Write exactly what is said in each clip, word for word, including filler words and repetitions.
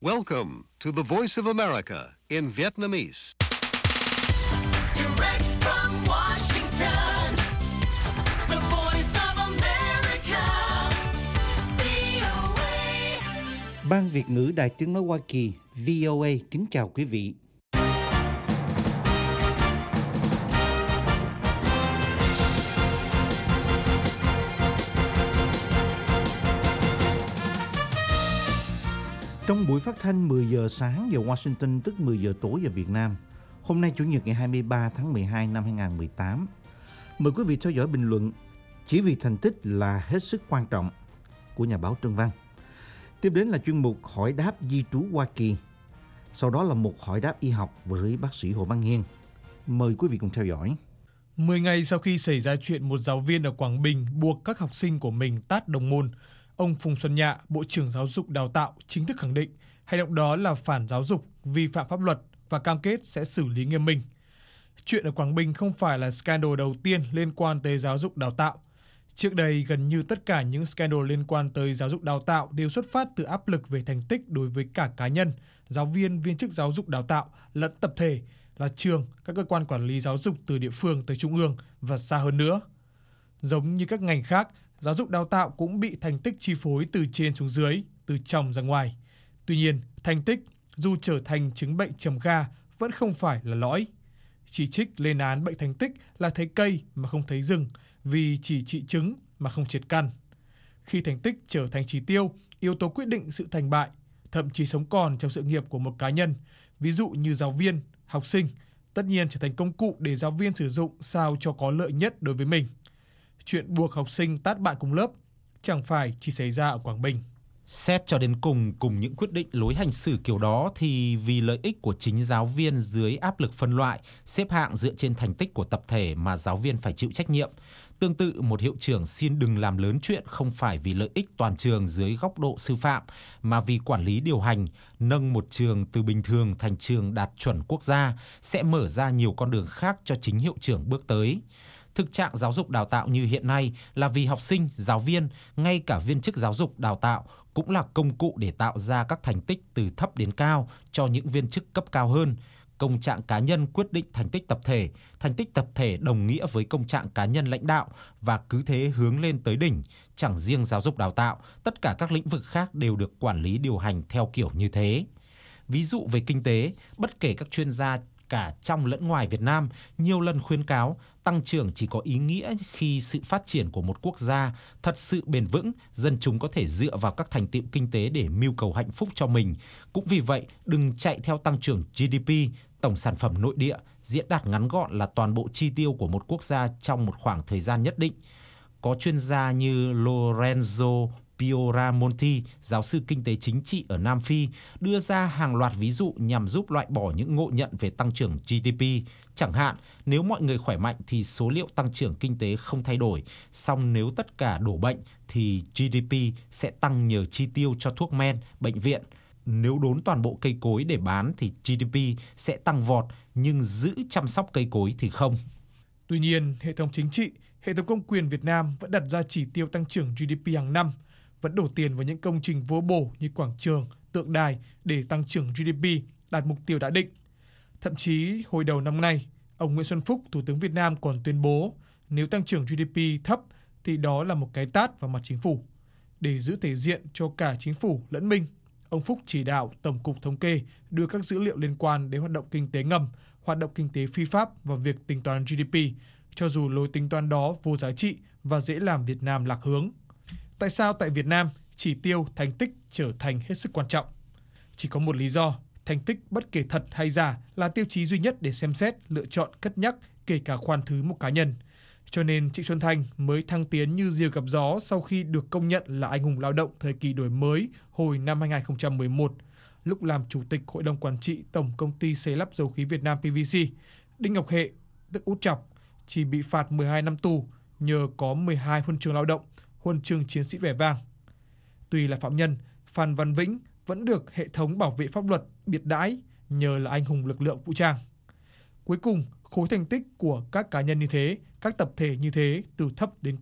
Welcome to the Voice of America in Vietnamese. Direct from Washington, the Voice of America, vê o a. Ban Việt ngữ Đài Tiếng nói Hoa Kỳ vê o a kính chào quý vị. Trong buổi phát thanh mười giờ sáng giờ Washington, tức mười giờ tối giờ Việt Nam, hôm nay Chủ nhật ngày hai mươi ba tháng mười hai năm hai nghìn không trăm mười tám, mời quý vị theo dõi bình luận "Chỉ vì thành tích là hết sức quan trọng" của nhà báo Trân Văn. Tiếp đến là chuyên mục Hỏi đáp di trú Hoa Kỳ. Sau đó là một hỏi đáp y học với bác sĩ Hồ Văn Nghiên. Mời quý vị cùng theo dõi. Mười ngày sau khi xảy ra chuyện một giáo viên ở Quảng Bình buộc các học sinh của mình tát đồng môn, ông Phùng Xuân Nhạ, Bộ trưởng Giáo dục Đào tạo chính thức khẳng định hành động đó là phản giáo dục, vi phạm pháp luật và cam kết sẽ xử lý nghiêm minh. Chuyện ở Quảng Bình không phải là scandal đầu tiên liên quan tới giáo dục đào tạo. Trước đây, gần như tất cả những scandal liên quan tới giáo dục đào tạo đều xuất phát từ áp lực về thành tích đối với cả cá nhân, giáo viên, viên chức giáo dục đào tạo lẫn tập thể, là trường, các cơ quan quản lý giáo dục từ địa phương tới trung ương và xa hơn nữa. Giống như các ngành khác, giáo dục đào tạo cũng bị thành tích chi phối từ trên xuống dưới, từ trong ra ngoài. Tuy nhiên, thành tích, dù trở thành chứng bệnh trầm kha, vẫn không phải là lõi. Chỉ trích lên án bệnh thành tích là thấy cây mà không thấy rừng, vì chỉ trị chứng mà không triệt căn. Khi thành tích trở thành chỉ tiêu, yếu tố quyết định sự thành bại, thậm chí sống còn trong sự nghiệp của một cá nhân, ví dụ như giáo viên, học sinh, tất nhiên trở thành công cụ để giáo viên sử dụng sao cho có lợi nhất đối với mình. Chuyện buộc học sinh tát bạn cùng lớp chẳng phải chỉ xảy ra ở Quảng Bình. Xét cho đến cùng, cùng những quyết định lối hành xử kiểu đó thì vì lợi ích của chính giáo viên dưới áp lực phân loại, xếp hạng dựa trên thành tích của tập thể mà giáo viên phải chịu trách nhiệm. Tương tự, một hiệu trưởng xin đừng làm lớn chuyện không phải vì lợi ích toàn trường dưới góc độ sư phạm, mà vì quản lý điều hành, nâng một trường từ bình thường thành trường đạt chuẩn quốc gia sẽ mở ra nhiều con đường khác cho chính hiệu trưởng bước tới. Thực trạng giáo dục đào tạo như hiện nay là vì học sinh, giáo viên, ngay cả viên chức giáo dục đào tạo cũng là công cụ để tạo ra các thành tích từ thấp đến cao cho những viên chức cấp cao hơn. Công trạng cá nhân quyết định thành tích tập thể, thành tích tập thể đồng nghĩa với công trạng cá nhân lãnh đạo và cứ thế hướng lên tới đỉnh. Chẳng riêng giáo dục đào tạo, tất cả các lĩnh vực khác đều được quản lý điều hành theo kiểu như thế. Ví dụ về kinh tế, bất kể các chuyên gia cả trong lẫn ngoài Việt Nam nhiều lần khuyến cáo tăng trưởng chỉ có ý nghĩa khi sự phát triển của một quốc gia thật sự bền vững, dân chúng có thể dựa vào các thành tựu kinh tế để mưu cầu hạnh phúc cho mình. Cũng vì vậy, đừng chạy theo tăng trưởng giê đê pê, tổng sản phẩm nội địa, diễn đạt ngắn gọn là toàn bộ chi tiêu của một quốc gia trong một khoảng thời gian nhất định. Có chuyên gia như Lorenzo Fioramonti, giáo sư kinh tế chính trị ở Nam Phi, đưa ra hàng loạt ví dụ nhằm giúp loại bỏ những ngộ nhận về tăng trưởng giê đê pê. Chẳng hạn, nếu mọi người khỏe mạnh thì số liệu tăng trưởng kinh tế không thay đổi, song nếu tất cả đổ bệnh thì giê đê pê sẽ tăng nhờ chi tiêu cho thuốc men, bệnh viện. Nếu đốn toàn bộ cây cối để bán thì giê đê pê sẽ tăng vọt, nhưng giữ chăm sóc cây cối thì không. Tuy nhiên, hệ thống chính trị, hệ thống công quyền Việt Nam vẫn đặt ra chỉ tiêu tăng trưởng giê đê pê hàng năm, vẫn đổ tiền vào những công trình vô bổ như quảng trường, tượng đài để tăng trưởng giê đê pê đạt mục tiêu đã định. Thậm chí, hồi đầu năm nay, ông Nguyễn Xuân Phúc, Thủ tướng Việt Nam còn tuyên bố nếu tăng trưởng giê đê pê thấp thì đó là một cái tát vào mặt chính phủ. Để giữ thể diện cho cả chính phủ lẫn mình, ông Phúc chỉ đạo Tổng cục Thống kê đưa các dữ liệu liên quan đến hoạt động kinh tế ngầm, hoạt động kinh tế phi pháp vào việc tính toán giê đê pê, cho dù lối tính toán đó vô giá trị và dễ làm Việt Nam lạc hướng. Tại sao tại Việt Nam, chỉ tiêu thành tích trở thành hết sức quan trọng? Chỉ có một lý do, thành tích bất kể thật hay giả là tiêu chí duy nhất để xem xét, lựa chọn, cất nhắc, kể cả khoan thứ một cá nhân. Cho nên Trịnh Xuân Thanh mới thăng tiến như diều gặp gió sau khi được công nhận là anh hùng lao động thời kỳ đổi mới hồi năm hai nghìn không trăm mười một, lúc làm Chủ tịch Hội đồng Quản trị Tổng Công ty Xây lắp Dầu khí Việt Nam pê vê xê. Đinh Ngọc Hệ, tức Út Chọc, chỉ bị phạt mười hai năm tù nhờ có mười hai huân chương lao động, huân chương chiến sĩ vẻ vang. Tuy là phạm nhân, Phan Văn Vĩnh vẫn được hệ thống bảo vệ pháp luật biệt đãi nhờ là anh hùng lực lượng vũ trang. Cuối cùng, khối thành tích của các cá nhân như thế, các tập thể như thế từ thấp đến cao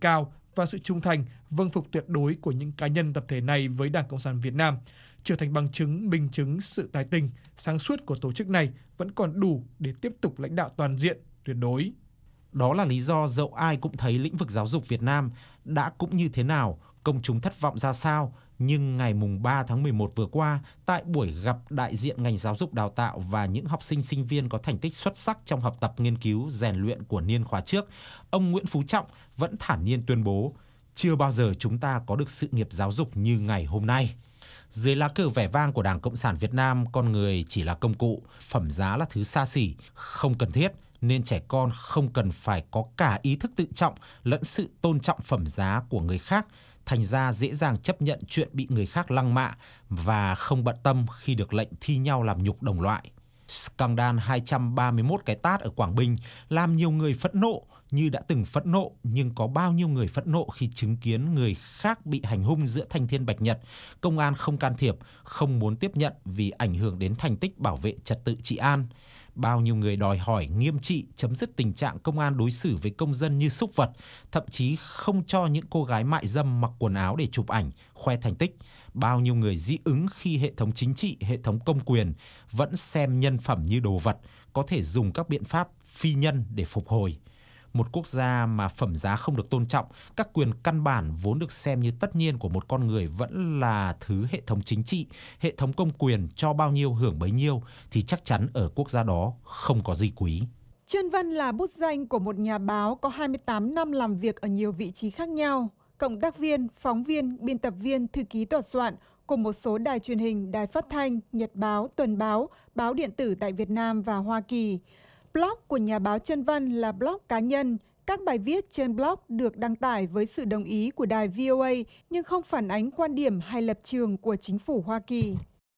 và sự trung thành, vâng phục tuyệt đối của những cá nhân tập thể này với Đảng Cộng sản Việt Nam, trở thành bằng chứng minh chứng sự tài tình, sáng suốt của tổ chức này vẫn còn đủ để tiếp tục lãnh đạo toàn diện, tuyệt đối. Đó là lý do dẫu ai cũng thấy lĩnh vực giáo dục Việt Nam đã cũng như thế nào, công chúng thất vọng ra sao, nhưng ngày mùng ba tháng mười một vừa qua, tại buổi gặp đại diện ngành giáo dục đào tạo và những học sinh sinh viên có thành tích xuất sắc trong học tập nghiên cứu rèn luyện của niên khóa trước, ông Nguyễn Phú Trọng vẫn thản nhiên tuyên bố, chưa bao giờ chúng ta có được sự nghiệp giáo dục như ngày hôm nay. Dưới lá cờ vẻ vang của Đảng Cộng sản Việt Nam, con người chỉ là công cụ, phẩm giá là thứ xa xỉ, không cần thiết, nên trẻ con không cần phải có cả ý thức tự trọng lẫn sự tôn trọng phẩm giá của người khác, thành ra dễ dàng chấp nhận chuyện bị người khác lăng mạ và không bận tâm khi được lệnh thi nhau làm nhục đồng loại. Scandal hai trăm ba mươi mốt cái tát ở Quảng Bình làm nhiều người phẫn nộ như đã từng phẫn nộ, nhưng có bao nhiêu người phẫn nộ khi chứng kiến người khác bị hành hung giữa thanh thiên bạch nhật, công an không can thiệp, không muốn tiếp nhận vì ảnh hưởng đến thành tích bảo vệ trật tự trị an. Bao nhiêu người đòi hỏi nghiêm trị, chấm dứt tình trạng công an đối xử với công dân như súc vật, thậm chí không cho những cô gái mại dâm mặc quần áo để chụp ảnh, khoe thành tích. Bao nhiêu người dị ứng khi hệ thống chính trị, hệ thống công quyền vẫn xem nhân phẩm như đồ vật, có thể dùng các biện pháp phi nhân để phục hồi. Một quốc gia mà phẩm giá không được tôn trọng, các quyền căn bản vốn được xem như tất nhiên của một con người vẫn là thứ hệ thống chính trị, hệ thống công quyền cho bao nhiêu hưởng bấy nhiêu, thì chắc chắn ở quốc gia đó không có gì quý. Trân Văn là bút danh của một nhà báo có hai mươi tám năm làm việc ở nhiều vị trí khác nhau, cộng tác viên, phóng viên, biên tập viên, thư ký tòa soạn của một số đài truyền hình, đài phát thanh, nhật báo, tuần báo, báo điện tử tại Việt Nam và Hoa Kỳ. Blog của nhà báo Trân Văn là blog cá nhân. Các bài viết trên blog được đăng tải với sự đồng ý của đài vê o a nhưng không phản ánh quan điểm hay lập trường của chính phủ Hoa Kỳ.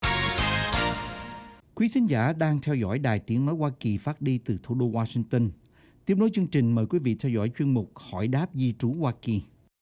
Quý thính giả đang theo dõi Đài Tiếng Nói Hoa Kỳ phát đi từ thủ đô Washington. Tiếp nối chương trình, mời quý vị theo dõi chuyên mục Hỏi đáp di trú Hoa Kỳ.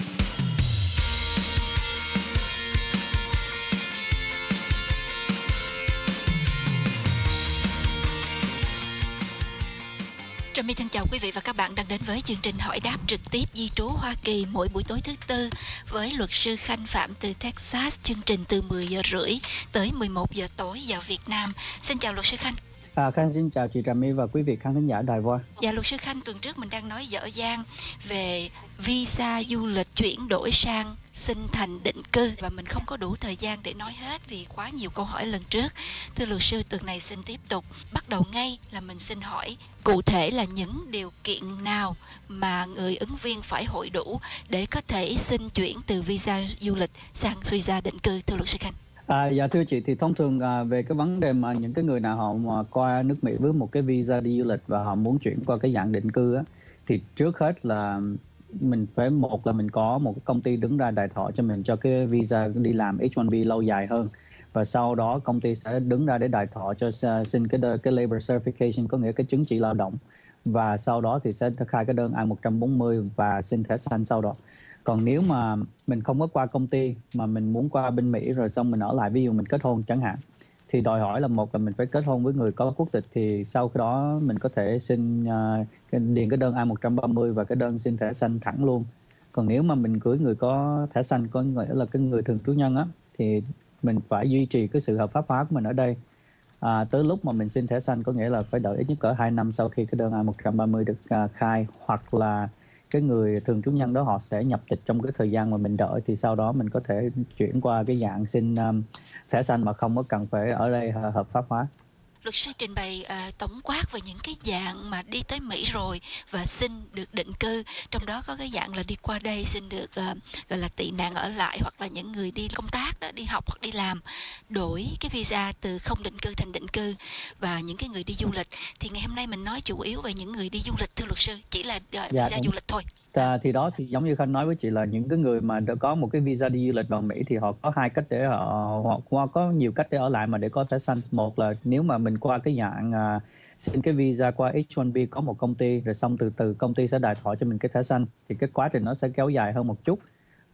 Trà My thân chào quý vị và các bạn đang đến với chương trình hỏi đáp trực tiếp di trú Hoa Kỳ mỗi buổi tối thứ tư với luật sư Khanh Phạm từ Texas. Chương trình từ mười giờ rưỡi tới mười một giờ tối giờ Việt Nam. Xin chào luật sư Khanh. À, Khanh xin chào chị Trà My và quý vị khán thính giả Đài Voa. Dạ luật sư Khanh, tuần trước mình đang nói dở dang về visa du lịch chuyển đổi sang xin thành định cư và mình không có đủ thời gian để nói hết vì quá nhiều câu hỏi lần trước. Thưa luật sư, tuần này xin tiếp tục. Bắt đầu ngay là mình xin hỏi cụ thể là những điều kiện nào mà người ứng viên phải hội đủ để có thể xin chuyển từ visa du lịch sang visa định cư, thưa luật sư Khanh. À, dạ thưa chị, thì thông thường à, về cái vấn đề mà những cái người nào họ mà qua nước Mỹ với một cái visa đi du lịch và họ muốn chuyển qua cái dạng định cư á, thì trước hết là mình phải, một là mình có một cái công ty đứng ra đại thọ cho mình cho cái visa đi làm H một B lâu dài hơn, và sau đó công ty sẽ đứng ra để đại thọ cho xin cái cái labor certification, có nghĩa cái chứng chỉ lao động, và sau đó thì sẽ khai cái đơn I một bốn không và xin thẻ xanh sau đó. Còn nếu mà mình không có qua công ty mà mình muốn qua bên Mỹ rồi xong mình ở lại, ví dụ mình kết hôn chẳng hạn, thì đòi hỏi là một là mình phải kết hôn với người có quốc tịch, thì sau cái đó mình có thể xin uh, cái, điền cái đơn I một ba không và cái đơn xin thẻ xanh thẳng luôn. Còn nếu mà mình cưới người có thẻ xanh, có nghĩa là cái người thường trú nhân á, thì mình phải duy trì cái sự hợp pháp hóa của mình ở đây. À, tới lúc mà mình xin thẻ xanh có nghĩa là phải đợi ít nhất cỡ hai năm sau khi cái đơn I một ba không được uh, khai, hoặc là cái người thường trú nhân đó họ sẽ nhập tịch trong cái thời gian mà mình đợi, thì sau đó mình có thể chuyển qua cái dạng xin um, thẻ xanh mà không có cần phải ở đây hợp pháp hóa. Luật sư trình bày uh, tổng quát về những cái dạng mà đi tới Mỹ rồi và xin được định cư, trong đó có cái dạng là đi qua đây xin được uh, gọi là tị nạn ở lại, hoặc là những người đi công tác đó, đi học hoặc đi làm, đổi cái visa từ không định cư thành định cư, và những cái người đi du lịch. Thì ngày hôm nay mình nói chủ yếu về những người đi du lịch, thưa luật sư, chỉ là uh, dạ, visa đúng. du lịch thôi. À, thì đó thì giống như Khanh nói với chị là những cái người mà đã có một cái visa đi du lịch vào Mỹ thì họ có hai cách để họ, họ qua có nhiều cách để ở lại mà để có thẻ xanh. Một là nếu mà mình qua cái dạng à, xin cái visa qua H một B có một công ty, rồi xong từ từ công ty sẽ đại thọ cho mình cái thẻ xanh, thì cái quá trình nó sẽ kéo dài hơn một chút.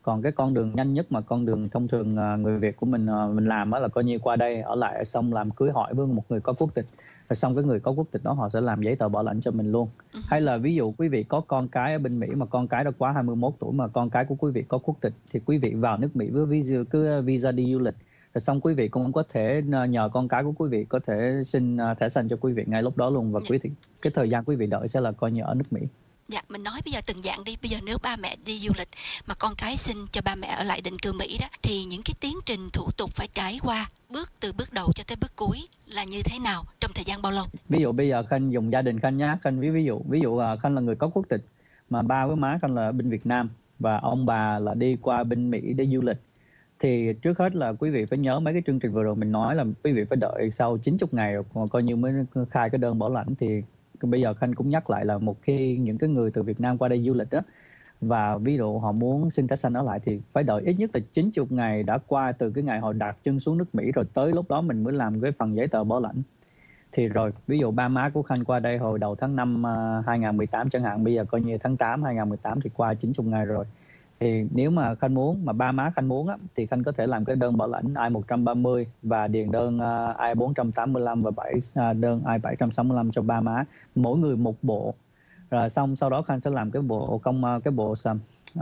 Còn cái con đường nhanh nhất mà con đường thông thường à, người Việt của mình à, mình làm á là coi như qua đây ở lại xong làm cưới hỏi với một người có quốc tịch, rồi xong cái người có quốc tịch đó họ sẽ làm giấy tờ bảo lãnh cho mình luôn. Hay là ví dụ quý vị có con cái ở bên Mỹ mà con cái đã quá hai mươi mốt tuổi mà con cái của quý vị có quốc tịch thì quý vị vào nước Mỹ với visa cứ visa đi du lịch, rồi xong quý vị cũng có thể nhờ con cái của quý vị có thể xin à, thẻ xanh cho quý vị ngay lúc đó luôn, và quý vị cái thời gian quý vị đợi sẽ là coi như ở nước Mỹ. Dạ, mình nói bây giờ từng dạng đi. Bây giờ nếu ba mẹ đi du lịch mà con cái xin cho ba mẹ ở lại định cư Mỹ đó, thì những cái tiến trình thủ tục phải trải qua bước từ bước đầu cho tới bước cuối là như thế nào, trong thời gian bao lâu? Ví dụ bây giờ Khanh dùng gia đình Khanh nhá, Khanh ví ví dụ ví dụ à, Khanh là người có quốc tịch mà ba với má Khanh là bên Việt Nam và ông bà là đi qua bên Mỹ để du lịch, thì trước hết là quý vị phải nhớ mấy cái chương trình vừa rồi mình nói là quý vị phải đợi sau chín mươi ngày rồi còn coi như mới khai cái đơn bảo lãnh. Thì bây giờ Khanh cũng nhắc lại là một khi những cái người từ Việt Nam qua đây du lịch đó và ví dụ họ muốn xin thẻ xanh ở lại thì phải đợi ít nhất là chín mươi ngày đã qua từ cái ngày họ đặt chân xuống nước Mỹ, rồi tới lúc đó mình mới làm cái phần giấy tờ bảo lãnh. Thì rồi ví dụ ba má của Khanh qua đây hồi đầu tháng năm uh, hai không một tám chẳng hạn, bây giờ coi như tháng tám hai không một tám thì qua chín mươi ngày rồi. Thì nếu mà Khanh muốn, mà ba má Khanh muốn á, thì Khanh có thể làm cái đơn bảo lãnh I một ba không và điền đơn uh, I bốn tám lăm và bảy uh, đơn I bảy sáu lăm cho ba má, mỗi người một bộ. Rồi xong sau đó Khanh sẽ làm cái bộ công uh, cái bộ uh,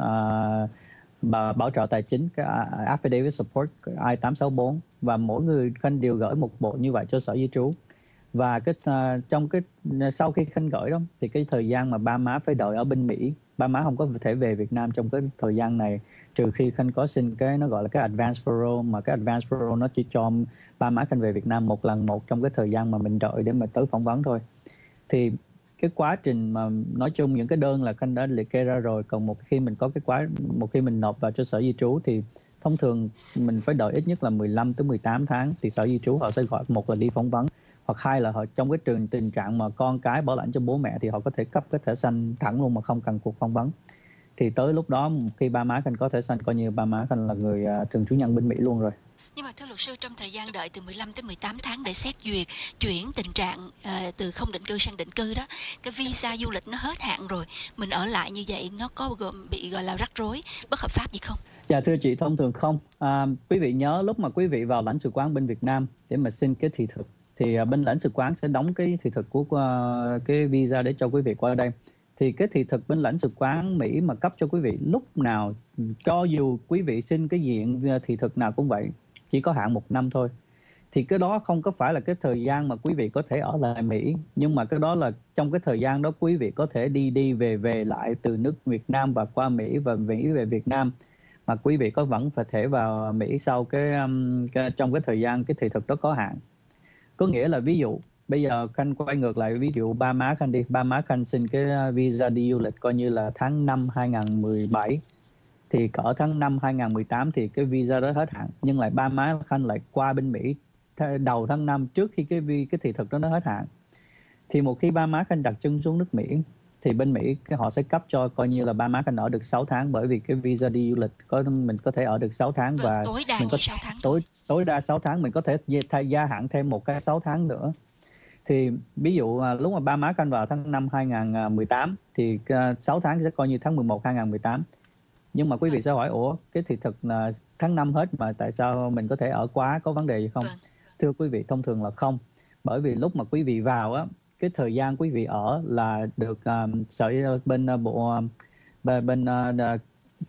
bảo, bảo trợ tài chính, cái uh, affidavit support I tám sáu bốn, và mỗi người Khanh đều gửi một bộ như vậy cho sở di trú. Và cái uh, trong cái sau khi Khanh gửi đó thì cái thời gian mà ba má phải đợi ở bên Mỹ, ba má không có thể về Việt Nam trong cái thời gian này, trừ khi Khanh có xin cái nó gọi là cái advance parole, mà cái advance parole nó chỉ cho ba má Khanh về Việt Nam một lần một trong cái thời gian mà mình đợi để mà tới phỏng vấn thôi. Thì cái quá trình mà nói chung những cái đơn là Khanh đã liệt kê ra rồi. Còn một khi mình có cái quá một khi mình nộp vào cho sở di trú thì thông thường mình phải đợi ít nhất là mười lăm tới mười tám tháng thì sở di trú họ sẽ gọi một là đi phỏng vấn, hoặc hai là họ trong cái trường tình trạng mà con cái bảo lãnh cho bố mẹ thì họ có thể cấp cái thẻ xanh thẳng luôn mà không cần cuộc phỏng vấn. Thì tới lúc đó khi ba má Khanh có thẻ xanh coi như ba má Khanh là người uh, thường trú nhân bên Mỹ luôn rồi. Nhưng mà thưa luật sư, trong thời gian đợi từ mười lăm tới mười tám tháng để xét duyệt chuyển tình trạng uh, từ không định cư sang định cư đó, cái visa du lịch nó hết hạn rồi, mình ở lại như vậy nó có gồm bị gọi là rắc rối bất hợp pháp gì không? Dạ thưa chị, thông thường không. À, quý vị nhớ lúc mà quý vị vào lãnh sự quán bên Việt Nam để mà xin cái thị thực thì bên lãnh sự quán sẽ đóng cái thị thực của uh, cái visa để cho quý vị qua đây. Thì cái thị thực bên lãnh sự quán Mỹ mà cấp cho quý vị lúc nào, cho dù quý vị xin cái diện thị thực nào cũng vậy, chỉ có hạn một năm thôi. Thì cái đó không có phải là cái thời gian mà quý vị có thể ở lại Mỹ, nhưng mà cái đó là trong cái thời gian đó quý vị có thể đi đi về về lại từ nước Việt Nam và qua Mỹ và Mỹ về Việt Nam, mà quý vị có vẫn phải thể vào Mỹ sau cái, um, cái trong cái thời gian cái thị thực đó có hạn. Có nghĩa là ví dụ bây giờ Khanh quay ngược lại, ví dụ ba má Khanh đi, ba má Khanh xin cái visa đi du lịch coi như là tháng năm hai không một bảy, thì cỡ tháng năm hai không một tám thì cái visa đó hết hạn, nhưng lại ba má Khanh lại qua bên Mỹ đầu tháng năm trước khi cái cái thị thực đó nó hết hạn. Thì một khi ba má Khanh đặt chân xuống nước Mỹ thì bên Mỹ họ sẽ cấp cho coi như là ba má Khanh ở được sáu tháng, bởi vì cái visa đi du lịch có mình có thể ở được sáu tháng và tối đa mình có sáu tháng tối tối đa sáu tháng, mình có thể gia hạn thêm một cái sáu tháng nữa. Thì ví dụ lúc mà ba má Khanh vào tháng năm hai không một tám thì sáu tháng sẽ coi như tháng mười một hai không một tám. Nhưng mà quý vị sẽ hỏi, ủa cái thị thực là tháng năm hết mà tại sao mình có thể ở quá, có vấn đề gì không? Vâng. Thưa quý vị, thông thường là không. Bởi vì lúc mà quý vị vào á, cái thời gian quý vị ở là được um, sở bên uh, bộ bên, bên uh,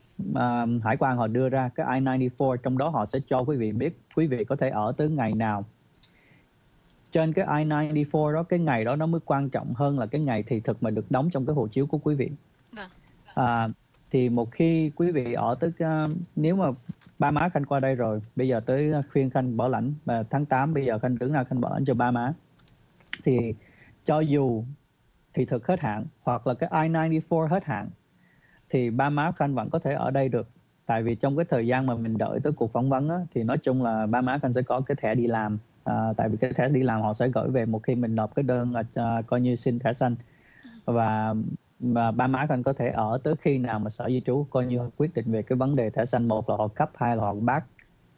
uh, hải quan họ đưa ra cái I chín bốn, trong đó họ sẽ cho quý vị biết quý vị có thể ở tới ngày nào. Trên cái I chín bốn đó, cái ngày đó nó mới quan trọng hơn là cái ngày thị thực mà được đóng trong cái hộ chiếu của quý vị. Vâng. À, thì một khi quý vị ở tới uh, nếu mà ba má Khanh qua đây rồi, bây giờ tới khuyên Khanh bảo lãnh và tháng tám bây giờ Khanh đứng ra Khanh bảo lãnh cho ba má, thì cho dù thị thực hết hạn hoặc là cái I chín bốn hết hạn thì ba má Khanh vẫn có thể ở đây được. Tại vì trong cái thời gian mà mình đợi tới cuộc phỏng vấn á, thì nói chung là ba má Khanh sẽ có cái thẻ đi làm. À, tại vì cái thẻ đi làm họ sẽ gửi về một khi mình nộp cái đơn à, coi như xin thẻ xanh, và mà ba má Khanh có thể ở tới khi nào mà sở di trú coi như quyết định về cái vấn đề thẻ xanh, một là họ cấp, hai là họ bác.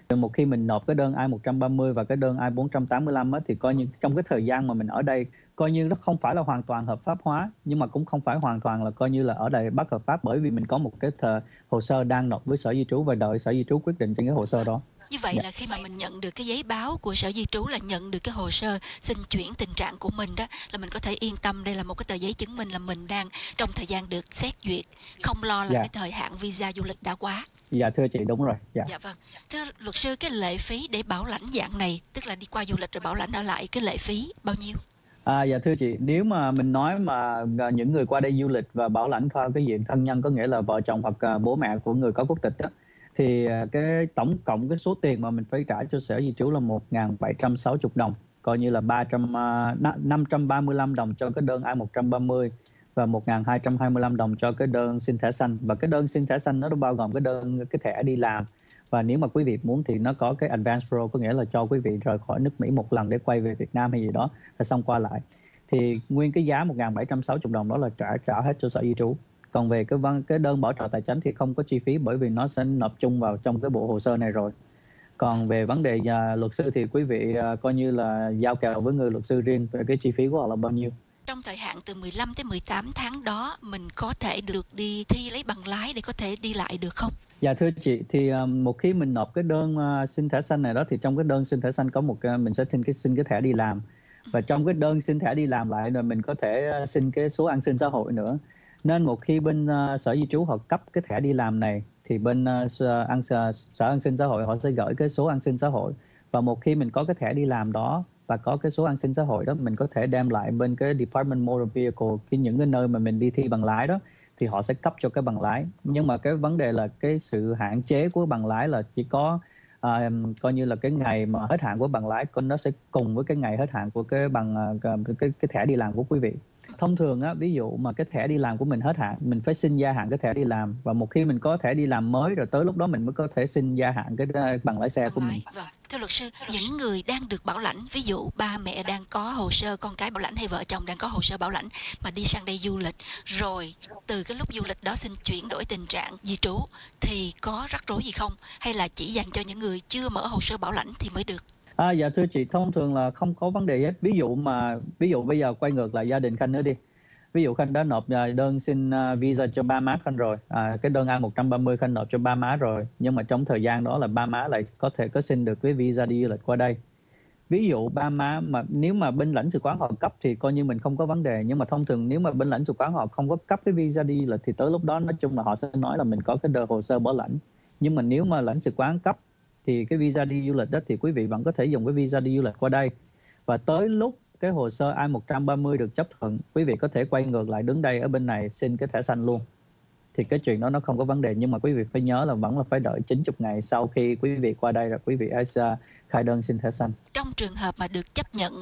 Một khi mình nộp cái đơn I một ba không và cái đơn I bốn tám lăm á, thì coi như trong cái thời gian mà mình ở đây, coi như nó không phải là hoàn toàn hợp pháp hóa, nhưng mà cũng không phải hoàn toàn là coi như là ở đây bất hợp pháp, bởi vì mình có một cái thờ, hồ sơ đang nộp với Sở Di trú và đợi Sở Di trú quyết định trên cái hồ sơ đó. Như vậy Dạ. là khi mà mình nhận được cái giấy báo của Sở Di trú là nhận được cái hồ sơ xin chuyển tình trạng của mình đó, là mình có thể yên tâm đây là một cái tờ giấy chứng minh là mình đang trong thời gian được xét duyệt, không lo là Dạ. cái thời hạn visa du lịch đã quá. Dạ thưa chị, đúng rồi. Dạ. Dạ vâng. Thưa luật sư, cái lệ phí để bảo lãnh dạng này, tức là đi qua du lịch rồi bảo lãnh ở lại, cái lệ phí bao nhiêu? À, dạ thưa chị, nếu mà mình nói mà à, những người qua đây du lịch và bảo lãnh theo cái diện thân nhân, có nghĩa là vợ chồng hoặc à, bố mẹ của người có quốc tịch đó, thì à, cái tổng cộng cái số tiền mà mình phải trả cho Sở Di trú là một nghìn bảy trăm sáu mươi đồng, coi như là ba trăm, à, năm trăm ba mươi lăm đồng cho cái đơn I một ba không và một nghìn hai trăm hai mươi lăm đồng cho cái đơn xin thẻ xanh. Và cái đơn xin thẻ xanh nó bao gồm cái đơn cái thẻ đi làm, và nếu mà quý vị muốn thì nó có cái advance pro, có nghĩa là cho quý vị rời khỏi nước Mỹ một lần để quay về Việt Nam hay gì đó, rồi xong qua lại. Thì nguyên cái giá một nghìn bảy trăm sáu mươi đồng đó là trả trả hết cho Sở Di trú. Còn về cái văn cái đơn bảo trợ tài chính thì không có chi phí, bởi vì nó sẽ nộp chung vào trong cái bộ hồ sơ này rồi. Còn về vấn đề uh, luật sư thì quý vị uh, coi như là giao kèo với người luật sư riêng về cái chi phí của họ là bao nhiêu. Trong thời hạn từ mười lăm tới mười tám tháng đó, mình có thể được đi thi lấy bằng lái để có thể đi lại được không? Dạ thưa chị, thì uh, một khi mình nộp cái đơn uh, xin thẻ xanh này đó, thì trong cái đơn xin thẻ xanh có một uh, mình sẽ xin cái xin cái thẻ đi làm, và trong cái đơn xin thẻ đi làm lại rồi mình có thể uh, xin cái số an sinh xã hội nữa. Nên một khi bên uh, Sở Di trú họ cấp cái thẻ đi làm này, thì bên uh, an, uh, Sở An sinh xã hội họ sẽ gửi cái số an sinh xã hội, và một khi mình có cái thẻ đi làm đó và có cái số an sinh xã hội đó, mình có thể đem lại bên cái Department Motor Vehicle, cái những cái nơi mà mình đi thi bằng lái đó, thì họ sẽ cấp cho cái bằng lái. Nhưng mà cái vấn đề là cái sự hạn chế của bằng lái là chỉ có à, coi như là cái ngày mà hết hạn của bằng lái con nó sẽ cùng với cái ngày hết hạn của cái bằng cái cái, cái thẻ đi làm của quý vị. Thông thường á, ví dụ mà cái thẻ đi làm của mình hết hạn, mình phải xin gia hạn cái thẻ đi làm, và một khi mình có thẻ đi làm mới rồi, tới lúc đó mình mới có thể xin gia hạn cái bằng lái xe của mình. Vâng. Thưa luật sư, những người đang được bảo lãnh, ví dụ ba mẹ đang có hồ sơ con cái bảo lãnh hay vợ chồng đang có hồ sơ bảo lãnh mà đi sang đây du lịch, rồi từ cái lúc du lịch đó xin chuyển đổi tình trạng di trú, thì có rắc rối gì không? Hay là chỉ dành cho những người chưa mở hồ sơ bảo lãnh thì mới được? À, dạ thưa chị, thông thường là không có vấn đề hết. Ví dụ mà ví dụ bây giờ quay ngược lại gia đình Khanh nữa đi. Ví dụ Khanh đã nộp đơn xin visa cho ba má Khanh rồi, à, cái đơn I một ba không Khanh nộp cho ba má rồi, nhưng mà trong thời gian đó là ba má lại có thể có xin được cái visa đi du lịch qua đây. Ví dụ ba má mà nếu mà bên lãnh sự quán họ cấp thì coi như mình không có vấn đề, nhưng mà thông thường nếu mà bên lãnh sự quán họ không có cấp cái visa đi du lịch thì tới lúc đó nói chung là họ sẽ nói là mình có cái đơn hồ sơ bảo lãnh. Nhưng mà nếu mà lãnh sự quán cấp thì cái visa đi du lịch đó thì quý vị vẫn có thể dùng cái visa đi du lịch qua đây, và tới lúc cái hồ sơ I một ba không được chấp thuận, quý vị có thể quay ngược lại đứng đây ở bên này xin cái thẻ xanh luôn. Thì cái chuyện đó nó không có vấn đề, nhưng mà quý vị phải nhớ là vẫn là phải đợi chín mươi ngày sau khi quý vị qua đây rồi quý vị hãy khai đơn xin thẻ xanh. Trong trường hợp mà được chấp nhận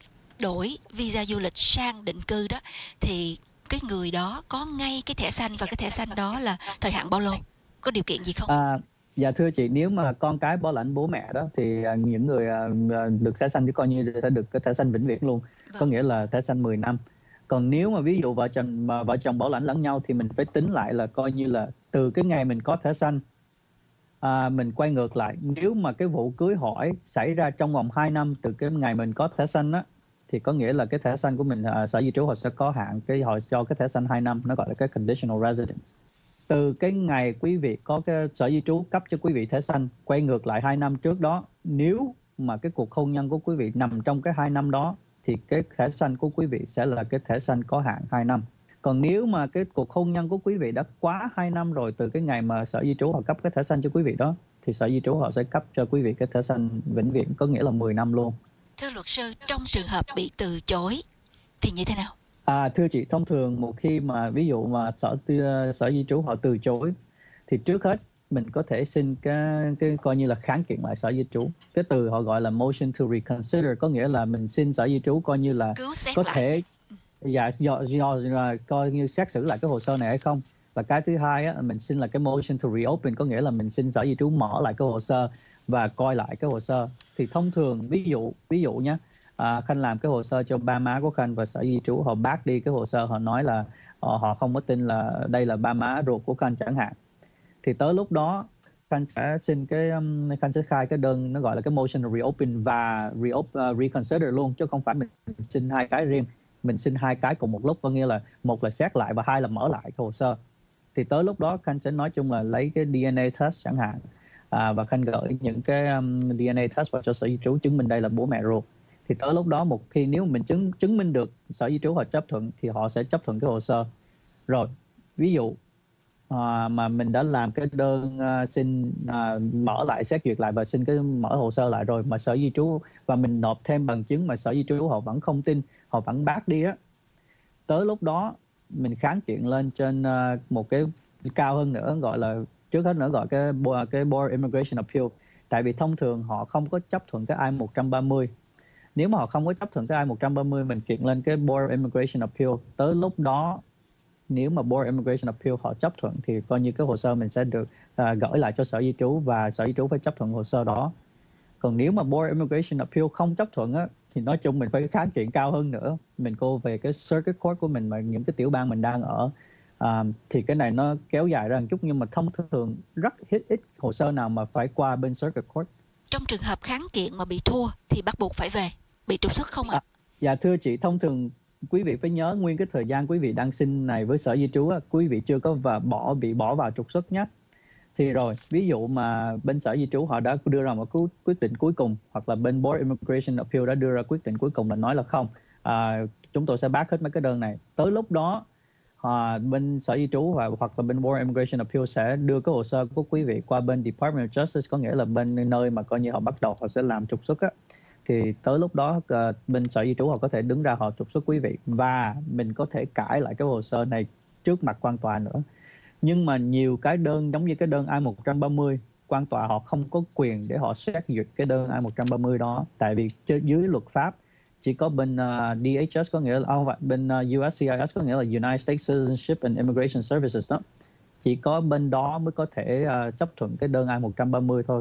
đổi visa du lịch sang định cư đó, thì cái người đó có ngay cái thẻ xanh, và cái thẻ xanh đó là thời hạn bao lâu? Có điều kiện gì không? À, dạ thưa chị, nếu mà con cái bảo lãnh bố mẹ đó thì những người được thẻ xanh thì coi như sẽ được cái thẻ xanh vĩnh viễn luôn, vâng. Có nghĩa là thẻ xanh mười năm. Còn nếu mà ví dụ vợ chồng mà vợ chồng bảo lãnh lẫn nhau thì mình phải tính lại là coi như là từ cái ngày mình có thẻ xanh, à, mình quay ngược lại, nếu mà cái vụ cưới hỏi xảy ra trong vòng hai năm từ cái ngày mình có thẻ xanh á, thì có nghĩa là cái thẻ xanh của mình, à, Sở Di trú họ sẽ có hạn cái họ cho cái thẻ xanh hai năm, nó gọi là cái conditional residence. Từ cái ngày quý vị có cái Sở Di trú cấp cho quý vị thẻ xanh, quay ngược lại hai năm trước đó, nếu mà cái cuộc hôn nhân của quý vị nằm trong cái hai năm đó thì cái thẻ xanh của quý vị sẽ là cái thẻ xanh có hạn hai năm. Còn nếu mà cái cuộc hôn nhân của quý vị đã quá hai năm rồi từ cái ngày mà Sở Di trú họ cấp cái thẻ xanh cho quý vị đó, thì Sở Di trú họ sẽ cấp cho quý vị cái thẻ xanh vĩnh viễn, có nghĩa là mười năm luôn. Thưa luật sư, trong trường hợp bị từ chối thì như thế nào? À, thưa chị, thông thường một khi mà ví dụ mà sở sở di trú họ từ chối thì trước hết mình có thể xin cái cái coi như là kháng kiện lại Sở Di trú. Cái từ họ gọi là motion to reconsider, có nghĩa là mình xin Sở Di trú coi như là có lại. thể dạ, do, do, do coi như xét xử lại cái hồ sơ này hay không. Và cái thứ hai á, mình xin là cái motion to reopen, có nghĩa là mình xin Sở Di trú mở lại cái hồ sơ và coi lại cái hồ sơ. Thì thông thường ví dụ ví dụ nhé, À, Khanh làm cái hồ sơ cho ba má của Khanh và Sở Di trú họ bác đi cái hồ sơ, họ nói là họ, họ không có tin là đây là ba má ruột của Khanh chẳng hạn. Thì tới lúc đó Khanh sẽ xin cái um, Khanh sẽ khai cái đơn nó gọi là cái motion to reopen và reopen, uh, reconsider luôn, chứ không phải mình xin hai cái riêng. Mình xin hai cái cùng một lúc, có nghĩa là một là xét lại và hai là mở lại cái hồ sơ. Thì tới lúc đó Khanh sẽ nói chung là lấy cái đê en a test chẳng hạn, à, và Khanh gửi những cái um, đê en a test vào cho sở di trú chứng minh đây là bố mẹ ruột. Thì tới lúc đó một khi nếu mình chứng chứng minh được sở di trú họ chấp thuận thì họ sẽ chấp thuận cái hồ sơ. Rồi ví dụ à, mà mình đã làm cái đơn à, xin à, mở lại xét duyệt lại và xin cái mở hồ sơ lại rồi mà sở di trú và mình nộp thêm bằng chứng mà sở di trú họ vẫn không tin, họ vẫn bác đi á, tới lúc đó mình kháng kiện lên trên uh, một cái cao hơn nữa, gọi là trước hết nữa gọi cái cái Board Immigration Appeal. Tại vì thông thường họ không có chấp thuận cái I một ba mươi. Nếu mà họ không có chấp thuận cái I một ba mươi, mình kiện lên cái Board Immigration Appeal. Tới lúc đó nếu mà Board Immigration Appeal họ chấp thuận thì coi như cái hồ sơ mình sẽ được uh, gửi lại cho sở di trú và sở di trú phải chấp thuận hồ sơ đó. Còn nếu mà Board Immigration Appeal không chấp thuận á, thì nói chung mình phải kháng kiện cao hơn nữa. Mình cô về cái circuit court của mình mà những cái tiểu bang mình đang ở. À, thì cái này nó kéo dài ra một chút, nhưng mà thông thường rất ít, ít hồ sơ nào mà phải qua bên circuit court. Trong trường hợp kháng kiện mà bị thua thì bắt buộc phải về, bị trục xuất không ạ? À? Dạ thưa chị, thông thường quý vị phải nhớ nguyên cái thời gian quý vị đang xin này với sở di trú á, quý vị chưa có và bỏ bị bỏ vào trục xuất nhé. Thì rồi, ví dụ mà bên sở di trú họ đã đưa ra một quyết định cuối cùng, hoặc là bên Board Immigration Appeal đã đưa ra quyết định cuối cùng là nói là không, à, chúng tôi sẽ bác hết mấy cái đơn này. Tới lúc đó, à, bên sở di trú và hoặc là bên Board Immigration Appeal sẽ đưa cái hồ sơ của quý vị qua bên Department of Justice, có nghĩa là bên nơi mà coi như họ bắt đầu họ sẽ làm trục xuất á. Thì tới lúc đó uh, bên sở di trú họ có thể đứng ra họ trục xuất quý vị và mình có thể cãi lại cái hồ sơ này trước mặt quan tòa nữa. Nhưng mà nhiều cái đơn giống như cái đơn I một ba mươi, quan tòa họ không có quyền để họ xét duyệt cái đơn I một ba mươi đó. Tại vì dưới luật pháp chỉ có bên uh, đê hát ét có nghĩa là oh, bên uh, u ét xê i ét có nghĩa là United States Citizenship and Immigration Services đó. Chỉ có bên đó mới có thể uh, chấp thuận cái đơn I một ba mươi thôi.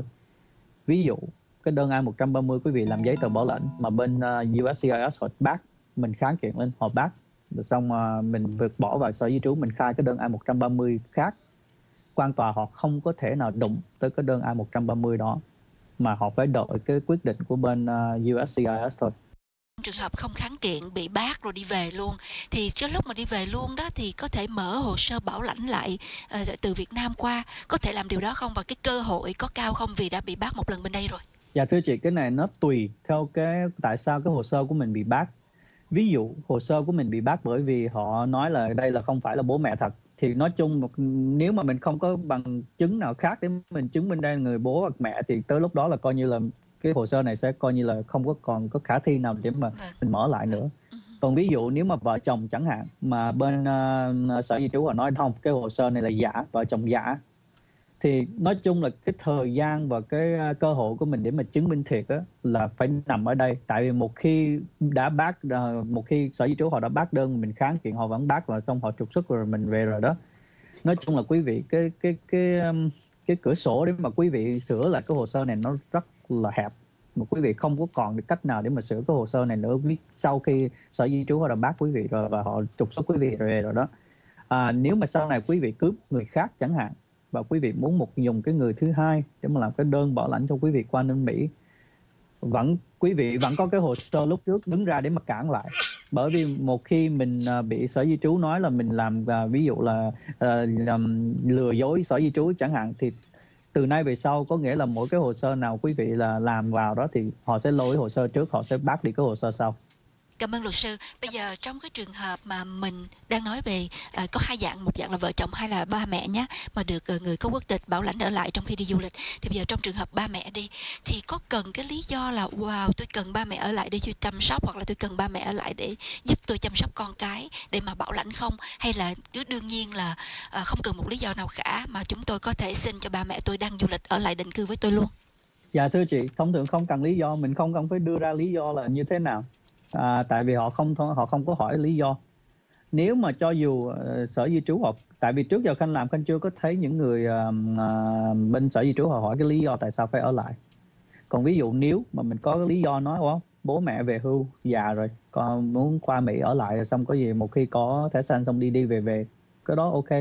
Ví dụ cái đơn I một ba mươi quý vị làm giấy tờ bảo lãnh mà bên uh, u ét xê i ét họ bác, mình kháng kiện lên họ bác, rồi xong uh, mình vượt bỏ vào sở di trú, mình khai cái đơn I một ba mươi khác, quan tòa họ không có thể nào đụng tới cái đơn I một ba mươi đó mà họ phải đợi cái quyết định của bên uh, u ét xê i ét thôi. Trường hợp không kháng kiện bị bác rồi đi về luôn thì trước lúc mà đi về luôn đó thì có thể mở hồ sơ bảo lãnh lại uh, từ Việt Nam qua, có thể làm điều đó không, và cái cơ hội có cao không vì đã bị bác một lần bên đây rồi? Dạ thưa chị, cái này nó tùy theo cái tại sao cái hồ sơ của mình bị bác. Ví dụ hồ sơ của mình bị bác bởi vì họ nói là đây là không phải là bố mẹ thật, thì nói chung một, nếu mà mình không có bằng chứng nào khác để mình chứng minh đây là người bố hoặc mẹ thì tới lúc đó là coi như là cái hồ sơ này sẽ coi như là không có còn có khả thi nào để mà mình mở lại nữa. Còn ví dụ nếu mà vợ chồng chẳng hạn mà bên uh, sở di trú họ nói không, cái hồ sơ này là giả, vợ chồng giả, thì nói chung là cái thời gian và cái uh, cơ hội của mình để mà chứng minh thiệt á là phải nằm ở đây. Tại vì một khi đã bác uh, một khi sở di trú họ đã bác đơn, mình kháng kiện họ vẫn bác và xong họ trục xuất rồi mình về rồi đó. Nói chung là quý vị cái cái cái um, cái cửa sổ để mà quý vị sửa lại cái hồ sơ này nó rất là hẹp, mà quý vị không có còn được cách nào để mà sửa cái hồ sơ này nữa sau khi sở di trú họ đã bác quý vị rồi và họ trục xuất quý vị rồi, rồi đó. À, nếu mà sau này quý vị cướp người khác chẳng hạn và quý vị muốn một dùng cái người thứ hai để mà làm cái đơn bảo lãnh cho quý vị qua bên Mỹ, vẫn quý vị vẫn có cái hồ sơ lúc trước đứng ra để mà cản lại. Bởi vì một khi mình uh, bị sở di trú nói là mình làm uh, ví dụ là uh, um, lừa dối sở di trú chẳng hạn, thì từ nay về sau có nghĩa là mỗi cái hồ sơ nào quý vị là làm vào đó thì họ sẽ lôi hồ sơ trước, họ sẽ bác đi cái hồ sơ sau. Cảm ơn luật sư. Bây giờ trong cái trường hợp mà mình đang nói về à, có hai dạng, một dạng là vợ chồng hay là ba mẹ nhé, mà được uh, người có quốc tịch bảo lãnh ở lại trong khi đi du lịch, thì bây giờ trong trường hợp ba mẹ đi thì có cần cái lý do là wow tôi cần ba mẹ ở lại để chăm sóc, hoặc là tôi cần ba mẹ ở lại để giúp tôi chăm sóc con cái để mà bảo lãnh không, hay là đương nhiên là uh, không cần một lý do nào cả mà chúng tôi có thể xin cho ba mẹ tôi đang du lịch ở lại định cư với tôi luôn? Dạ thưa chị, thông thường không cần lý do, mình không cần phải đưa ra lý do là như thế nào. À, tại vì họ không họ không có hỏi lý do. Nếu mà cho dù uh, sở di trú họ, tại vì trước giờ Khanh làm Khanh chưa có thấy những người uh, uh, bên sở di trú họ hỏi cái lý do tại sao phải ở lại. Còn ví dụ nếu mà mình có cái lý do nói quá, bố mẹ về hưu già rồi, con muốn qua Mỹ ở lại rồi xong có gì một khi có thẻ xanh xong đi đi về về, cái đó ok.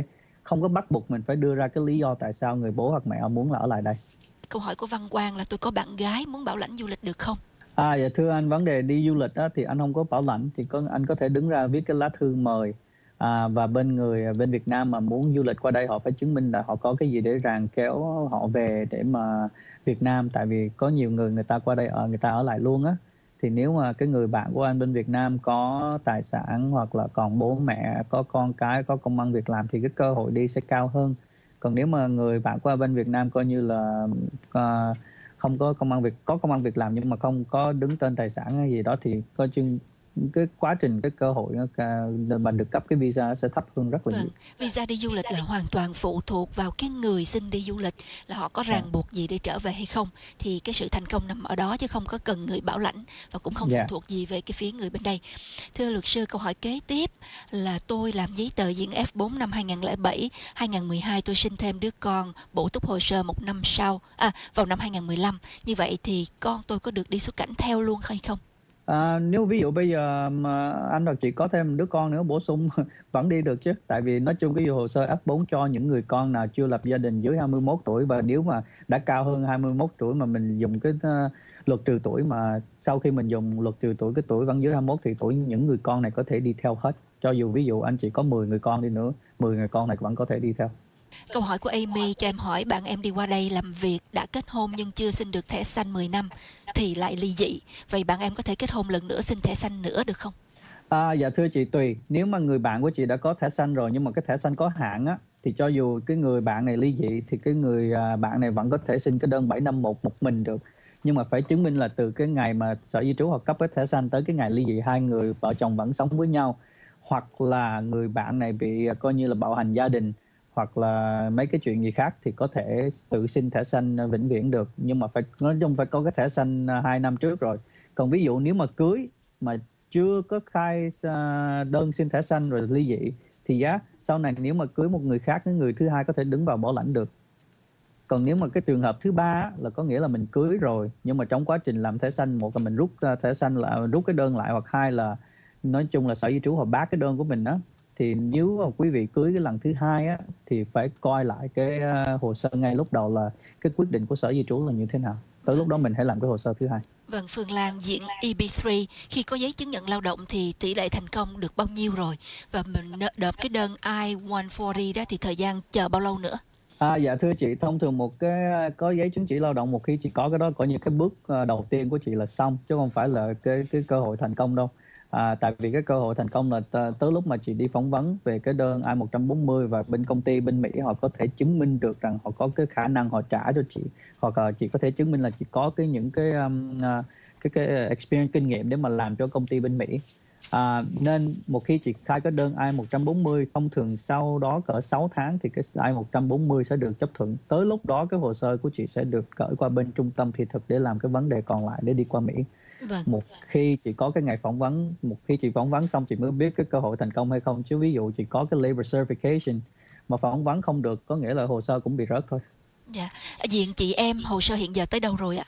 không có bắt buộc mình phải đưa ra cái lý do tại sao người bố hoặc mẹ họ muốn là ở lại đây. Câu hỏi của Văn Quang là tôi có bạn gái muốn bảo lãnh du lịch được không? À dạ thưa anh, vấn đề đi du lịch á, thì anh không có bảo lãnh, thì có anh có thể đứng ra viết cái lá thư mời, à, và bên người bên Việt Nam mà muốn du lịch qua đây họ phải chứng minh là họ có cái gì để ràng kéo họ về để mà Việt Nam, tại vì có nhiều người người ta qua đây ở người ta ở lại luôn á. Thì nếu mà cái người bạn của anh bên Việt Nam có tài sản hoặc là còn bố mẹ, có con cái, có công ăn việc làm thì cái cơ hội đi sẽ cao hơn. Còn nếu mà người bạn của anh bên Việt Nam coi như là uh, không có công ăn việc có công ăn việc làm nhưng mà không có đứng tên tài sản hay gì đó thì coi chừng cái quá trình cái cơ hội nó mà được cấp cái visa sẽ thấp hơn rất là Vâng, nhiều. visa đi du lịch là hoàn toàn phụ thuộc vào cái người xin đi du lịch là họ có ràng buộc gì để trở về hay không, thì cái sự thành công nằm ở đó chứ không có cần người bảo lãnh và cũng không phụ Dạ. thuộc gì về cái phía người bên đây. Thưa luật sư, câu hỏi kế tiếp là tôi làm giấy tờ diện F bốn năm hai không không bảy, hai không một hai tôi sinh thêm đứa con, bổ túc hồ sơ một năm sau, à vào năm hai không một lăm. Như vậy thì con tôi có được đi xuất cảnh theo luôn hay không? À, nếu ví dụ bây giờ mà anh hoặc chị có thêm đứa con nữa bổ sung vẫn đi được chứ, tại vì nói chung cái hồ sơ F bốn cho những người con nào chưa lập gia đình dưới hai mươi mốt tuổi, và nếu mà đã cao hơn hai mươi mốt tuổi mà mình dùng cái uh, luật trừ tuổi, mà sau khi mình dùng luật trừ tuổi cái tuổi vẫn dưới hai mươi mốt thì tuổi những người con này có thể đi theo hết, cho dù ví dụ anh chị có mười người con đi nữa, mười người con này vẫn có thể đi theo. Câu hỏi của Amy cho em hỏi, bạn em đi qua đây làm việc, đã kết hôn nhưng chưa xin được thẻ xanh mười năm thì lại ly dị. Vậy bạn em có thể kết hôn lần nữa xin thẻ xanh nữa được không? À, dạ thưa chị, tùy. Nếu mà người bạn của chị đã có thẻ xanh rồi nhưng mà cái thẻ xanh có hạn á, thì cho dù cái người bạn này ly dị thì cái người à, bạn này vẫn có thể xin cái đơn bảy năm một một mình được. Nhưng mà phải chứng minh là từ cái ngày mà Sở Di trú họ cấp cái thẻ xanh tới cái ngày ly dị hai người vợ chồng vẫn sống với nhau, hoặc là người bạn này bị coi như là bạo hành gia đình hoặc là mấy cái chuyện gì khác thì có thể tự xin thẻ xanh vĩnh viễn được, nhưng mà phải nói chung phải có cái thẻ xanh hai năm trước rồi. Còn ví dụ nếu mà cưới mà chưa có khai đơn xin thẻ xanh rồi ly dị thì giá sau này nếu mà cưới một người khác, cái người thứ hai có thể đứng vào bảo lãnh được. Còn nếu mà cái trường hợp thứ ba là có nghĩa là mình cưới rồi nhưng mà trong quá trình làm thẻ xanh, một là mình rút thẻ xanh lại, rút cái đơn lại, hoặc hai là nói chung là Sở Di trú họ bác cái đơn của mình đó, thì nếu mà quý vị cưới cái lần thứ hai á thì phải coi lại cái uh, hồ sơ ngay lúc đầu là cái quyết định của Sở Di trú là như thế nào. Tới lúc đó mình hãy làm cái hồ sơ thứ hai. Vâng, Phương Lan diện E B ba khi có giấy chứng nhận lao động thì tỷ lệ thành công được bao nhiêu rồi? Và mình nộp cái đơn I một bốn không đó thì thời gian chờ bao lâu nữa? À, dạ thưa chị, thông thường một cái có giấy chứng chỉ lao động, một khi chị có cái đó, có những cái bước uh, đầu tiên của chị là xong, chứ không phải là cái cái cơ hội thành công đâu. À, tại vì cái cơ hội thành công là t- tới lúc mà chị đi phỏng vấn về cái đơn I một bốn không và bên công ty bên Mỹ họ có thể chứng minh được rằng họ có cái khả năng họ trả cho chị, hoặc là chị có thể chứng minh là chị có cái những cái um, uh, cái cái experience, kinh nghiệm để mà làm cho công ty bên Mỹ. À, nên một khi chị khai cái đơn I một bốn không, thông thường sau đó cỡ sáu tháng thì cái I một bốn không sẽ được chấp thuận. Tới lúc đó cái hồ sơ của chị sẽ được gửi qua bên trung tâm thị thực để làm cái vấn đề còn lại để đi qua Mỹ. Vâng. Một khi chị có cái ngày phỏng vấn, một khi chị phỏng vấn xong chị mới biết cái cơ hội thành công hay không. Chứ ví dụ chị có cái labor certification mà phỏng vấn không được, có nghĩa là hồ sơ cũng bị rớt thôi. Dạ. Diện chị em hồ sơ hiện giờ tới đâu rồi ạ?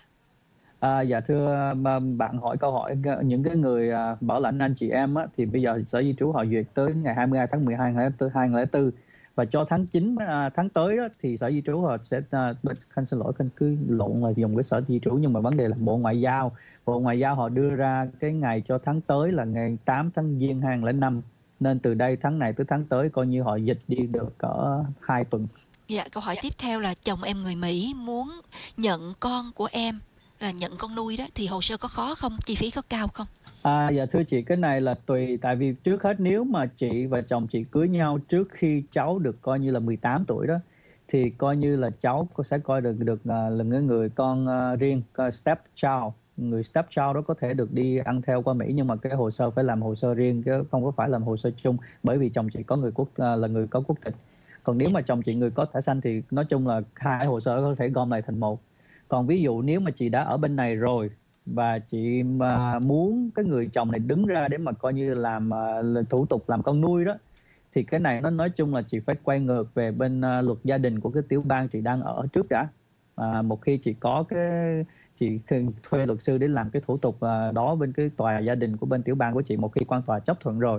À, dạ thưa bạn hỏi câu hỏi những cái người bảo lãnh anh chị em á, thì bây giờ Sở Di trú họ duyệt tới ngày hai mươi hai tháng mười hai năm hai không không bốn, và cho tháng chín tháng tới đó, thì Sở Di trú họ sẽ khanh xin lỗi khanh cứ lộn là dùng cái Sở Di trú, nhưng mà vấn đề là Bộ Ngoại giao Bộ Ngoại giao họ đưa ra cái ngày cho tháng tới là ngày tám tháng Giêng hai không không năm, nên từ đây tháng này tới tháng tới coi như họ dịch đi được cỡ hai tuần. Dạ, câu hỏi tiếp theo là chồng em người Mỹ muốn nhận con của em, là nhận con nuôi đó, thì hồ sơ có khó không? Chi phí có cao không? À, dạ thưa chị, cái này là tùy, tại vì trước hết nếu mà chị và chồng chị cưới nhau trước khi cháu được coi như là mười tám tuổi đó, thì coi như là cháu sẽ coi được được là người người con uh, riêng, step child, người step child đó có thể được đi ăn theo qua Mỹ, nhưng mà cái hồ sơ phải làm hồ sơ riêng chứ không có phải làm hồ sơ chung, bởi vì chồng chị có người quốc uh, là người có quốc tịch. Còn nếu mà chồng chị người có thẻ xanh thì nói chung là hai hồ sơ có thể gom lại thành một. Còn ví dụ nếu mà chị đã ở bên này rồi và chị mà muốn cái người chồng này đứng ra để mà coi như làm uh, thủ tục làm con nuôi đó, thì cái này nó nói chung là chị phải quay ngược về bên uh, luật gia đình của cái tiểu bang chị đang ở trước đã. À, một khi chị có cái chị thuê luật sư để làm cái thủ tục uh, đó bên cái tòa gia đình của bên tiểu bang của chị, một khi quan tòa chấp thuận rồi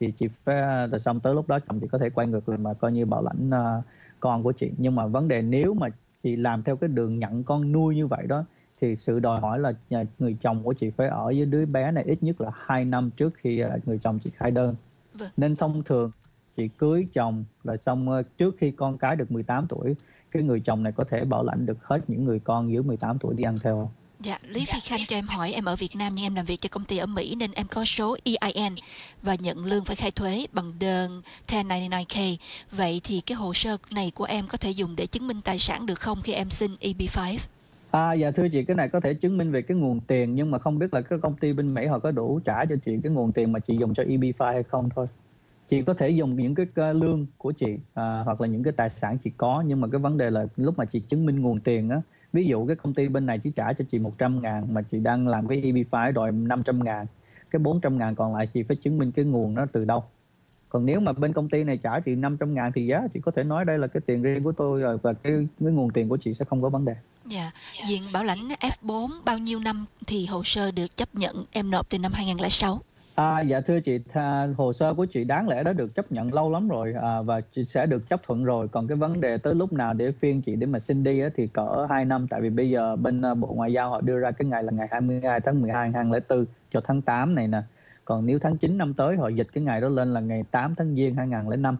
thì chị phải là xong tới lúc đó chồng chị có thể quay ngược lại mà coi như bảo lãnh uh, con của chị. Nhưng mà vấn đề nếu mà chị làm theo cái đường nhận con nuôi như vậy đó thì sự đòi hỏi là người chồng của chị phải ở với đứa bé này ít nhất là hai năm trước khi uh, người chồng chị khai đơn. Vâng. Nên thông thường chị cưới chồng là xong uh, trước khi con cái được mười tám tuổi, cái người chồng này có thể bảo lãnh được hết những người con dưới mười tám tuổi đi ăn theo. Dạ, Lý Phi Khanh cho em hỏi, em ở Việt Nam nhưng em làm việc cho công ty ở Mỹ nên em có số E I N và nhận lương phải khai thuế bằng đơn ten ninety-nine K. Vậy thì cái hồ sơ này của em có thể dùng để chứng minh tài sản được không khi em xin E B five? À, dạ thưa chị, cái này có thể chứng minh về cái nguồn tiền, nhưng mà không biết là cái công ty bên Mỹ họ có đủ trả cho chị cái nguồn tiền mà chị dùng cho E B five hay không thôi. Chị có thể dùng những cái lương của chị à, hoặc là những cái tài sản chị có, nhưng mà cái vấn đề là lúc mà chị chứng minh nguồn tiền á, ví dụ cái công ty bên này chỉ trả cho chị một trăm ngàn mà chị đang làm cái E B five đòi năm trăm ngàn, cái bốn trăm ngàn còn lại chị phải chứng minh cái nguồn nó từ đâu. Còn nếu mà bên công ty này trả chị năm trăm ngàn thì giá chị có thể nói đây là cái tiền riêng của tôi rồi, và cái, cái nguồn tiền của chị sẽ không có vấn đề. Dạ, diện bảo lãnh F bốn bao nhiêu năm thì hồ sơ được chấp nhận, em nộp từ năm hai không không sáu? À, dạ thưa chị, tha, hồ sơ của chị đáng lẽ đã được chấp nhận lâu lắm rồi à, và chị sẽ được chấp thuận rồi. Còn cái vấn đề tới lúc nào để phiên chị để mà xin đi á, thì cỡ hai năm. Tại vì bây giờ bên uh, Bộ Ngoại giao họ đưa ra cái ngày là ngày hai mươi hai tháng mười hai năm hai nghìn không trăm lẻ bốn cho tháng tám này nè. Còn nếu tháng chín năm tới họ dịch cái ngày đó lên là ngày tám tháng Giêng hai nghìn không trăm lẻ năm.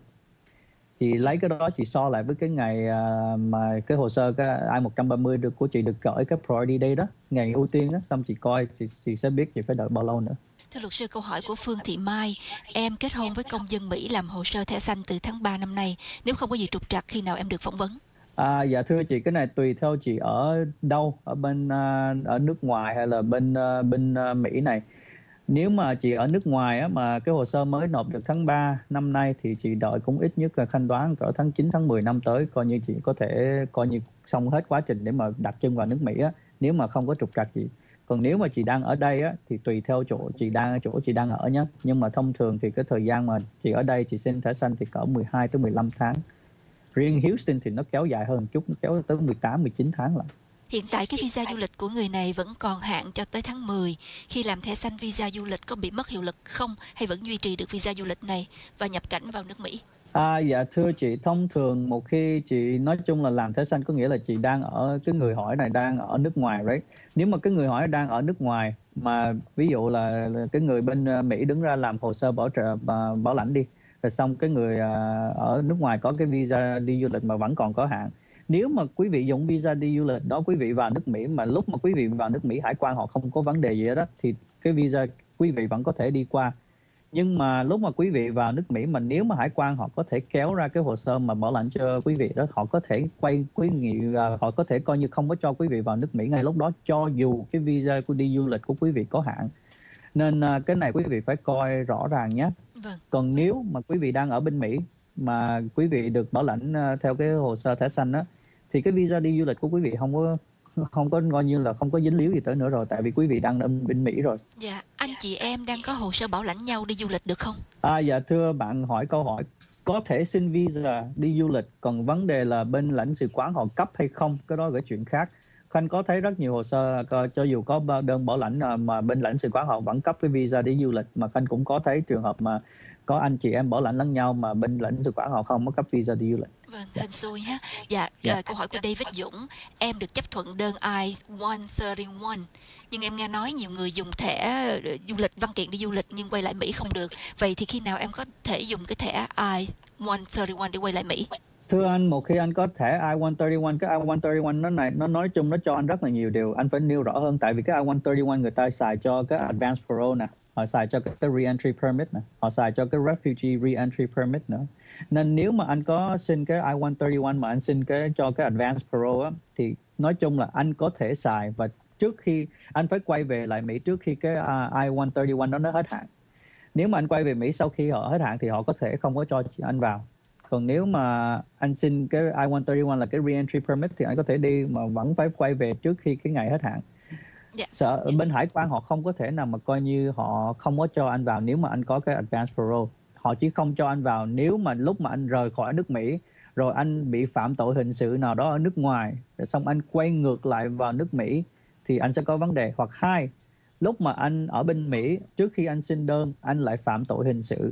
Chị lấy cái đó chị so lại với cái ngày uh, mà cái hồ sơ cái I một ba mươi được của chị được gửi cái priority day đó, ngày ưu tiên đó, xong chị coi chị, chị sẽ biết chị phải đợi bao lâu nữa. Thưa luật sư, câu hỏi của Phương Thị Mai, em kết hôn với công dân Mỹ làm hồ sơ thẻ xanh từ tháng ba năm nay. Nếu không có gì trục trặc, khi nào em được phỏng vấn? À, dạ thưa chị, cái này tùy theo chị ở đâu, ở bên uh, ở nước ngoài hay là bên uh, bên uh, Mỹ này. Nếu mà chị ở nước ngoài á, mà cái hồ sơ mới nộp được tháng ba năm nay thì chị đợi cũng ít nhất là thanh toán cỡ tháng chín tháng mười năm tới, coi như chị có thể coi như xong hết quá trình để mà đặt chân vào nước Mỹ á, nếu mà không có trục trặc gì. Còn nếu mà chị đang ở đây á, thì tùy theo chỗ chị đang chỗ chị đang ở nhé. Nhưng mà thông thường thì cái thời gian mà chị ở đây chị xin thẻ xanh thì cỡ mười hai tới mười lăm tháng. Riêng Houston thì nó kéo dài hơn một chút, nó kéo tới mười tám mười chín tháng lận. Hiện tại cái visa du lịch của người này vẫn còn hạn cho tới tháng mười. Khi làm thẻ xanh visa du lịch có bị mất hiệu lực không? Hay vẫn duy trì được visa du lịch này và nhập cảnh vào nước Mỹ? À, dạ thưa chị, thông thường một khi chị nói chung là làm thẻ xanh có nghĩa là chị đang ở, cái người hỏi này đang ở nước ngoài right? Nếu mà cái người hỏi đang ở nước ngoài mà ví dụ là, là cái người bên Mỹ đứng ra làm hồ sơ bảo trợ bảo lãnh đi, rồi xong cái người ở nước ngoài có cái visa đi du lịch mà vẫn còn có hạn. Nếu mà quý vị dùng visa đi du lịch đó, quý vị vào nước Mỹ mà lúc mà quý vị vào nước Mỹ hải quan họ không có vấn đề gì đó thì cái visa quý vị vẫn có thể đi qua. Nhưng mà lúc mà quý vị vào nước Mỹ mà nếu mà hải quan họ có thể kéo ra cái hồ sơ mà bảo lãnh cho quý vị đó, họ có thể quay quý vị, họ có thể coi như không có cho quý vị vào nước Mỹ ngay lúc đó, cho dù cái visa của đi du lịch của quý vị có hạn. Nên cái này quý vị phải coi rõ ràng nhé. Vâng. Còn nếu mà quý vị đang ở bên Mỹ mà quý vị được bảo lãnh theo cái hồ sơ thẻ xanh đó, thì cái visa đi du lịch của quý vị không có không có coi như là không có dính líu gì tới nữa rồi, tại vì quý vị đang ở bên Mỹ rồi. Dạ, anh chị em đang có hồ sơ bảo lãnh nhau đi du lịch được không? À, dạ thưa bạn hỏi câu hỏi có thể xin visa đi du lịch, còn vấn đề là bên lãnh sự quán họ cấp hay không, cái đó là chuyện khác. Khanh có thấy rất nhiều hồ sơ cho dù có đơn bảo lãnh mà bên lãnh sự quán họ vẫn cấp cái visa đi du lịch, mà Khanh cũng có thấy trường hợp mà có anh chị em bảo lãnh lẫn nhau mà bên lãnh sự quán họ không có cấp visa đi du lịch. Vâng, hên xui ha. Dạ, Dạ. uh, câu hỏi của David Dũng, em được chấp thuận đơn I một ba một, nhưng em nghe nói nhiều người dùng thẻ du lịch, văn kiện đi du lịch nhưng quay lại Mỹ không được. Vậy thì khi nào em có thể dùng cái thẻ I một ba một để quay lại Mỹ? Thưa anh, một khi anh có thẻ I một ba một, cái I một ba một nó này nó nói chung nó cho anh rất là nhiều điều, anh phải nêu rõ hơn. Tại vì cái I một ba một người ta xài cho cái advance parole nè, họ xài cho cái re-entry permit nè, họ xài cho cái refugee re-entry permit nữa. Nên nếu mà anh có xin cái I một ba một mà anh xin cái cho cái advance parole á, thì nói chung là anh có thể xài, và trước khi anh phải quay về lại Mỹ trước khi cái uh, I một ba một đó nó hết hạn. Nếu mà anh quay về Mỹ sau khi họ hết hạn thì họ có thể không có cho anh vào. Còn nếu mà anh xin cái I một ba một là cái re-entry permit thì anh có thể đi mà vẫn phải quay về trước khi cái ngày hết hạn. Dạ. Sợ bên hải quan họ không có thể nào mà coi như họ không có cho anh vào nếu mà anh có cái advance parole. Họ chỉ không cho anh vào nếu mà lúc mà anh rời khỏi nước Mỹ rồi anh bị phạm tội hình sự nào đó ở nước ngoài, rồi xong anh quay ngược lại vào nước Mỹ thì anh sẽ có vấn đề. Hoặc hai, lúc mà anh ở bên Mỹ trước khi anh xin đơn anh lại phạm tội hình sự,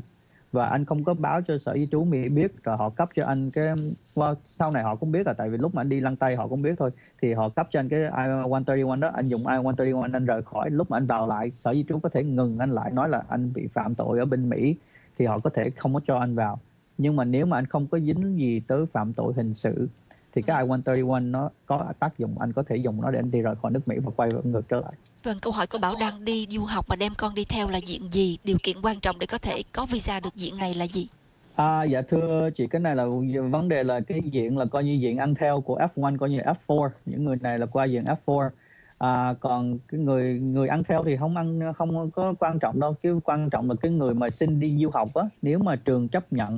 và anh không có báo cho Sở Di trú Mỹ biết, rồi họ cấp cho anh cái well, sau này họ cũng biết là tại vì lúc mà anh đi lăn tay họ cũng biết thôi, thì họ cấp cho anh cái I một ba một đó, anh dùng I một ba một anh rời khỏi, lúc mà anh vào lại Sở Di trú có thể ngừng anh lại, nói là anh bị phạm tội ở bên Mỹ thì họ có thể không có cho anh vào. Nhưng mà nếu mà anh không có dính gì tới phạm tội hình sự thì cái I một ba một nó có tác dụng, anh có thể dùng nó để anh đi rời khỏi nước Mỹ và quay ngược trở lại. Vâng, câu hỏi của Bảo đang đi du học mà đem con đi theo là diện gì? Điều kiện quan trọng để có thể có visa được diện này là gì? À, dạ thưa chị, cái này là vấn đề là cái diện là coi như diện ăn theo của F một, coi như F bốn, những người này là qua diện F bốn. À, còn cái người người ăn theo thì không ăn không có quan trọng đâu, cái quan trọng là cái người mà xin đi du học á, nếu mà trường chấp nhận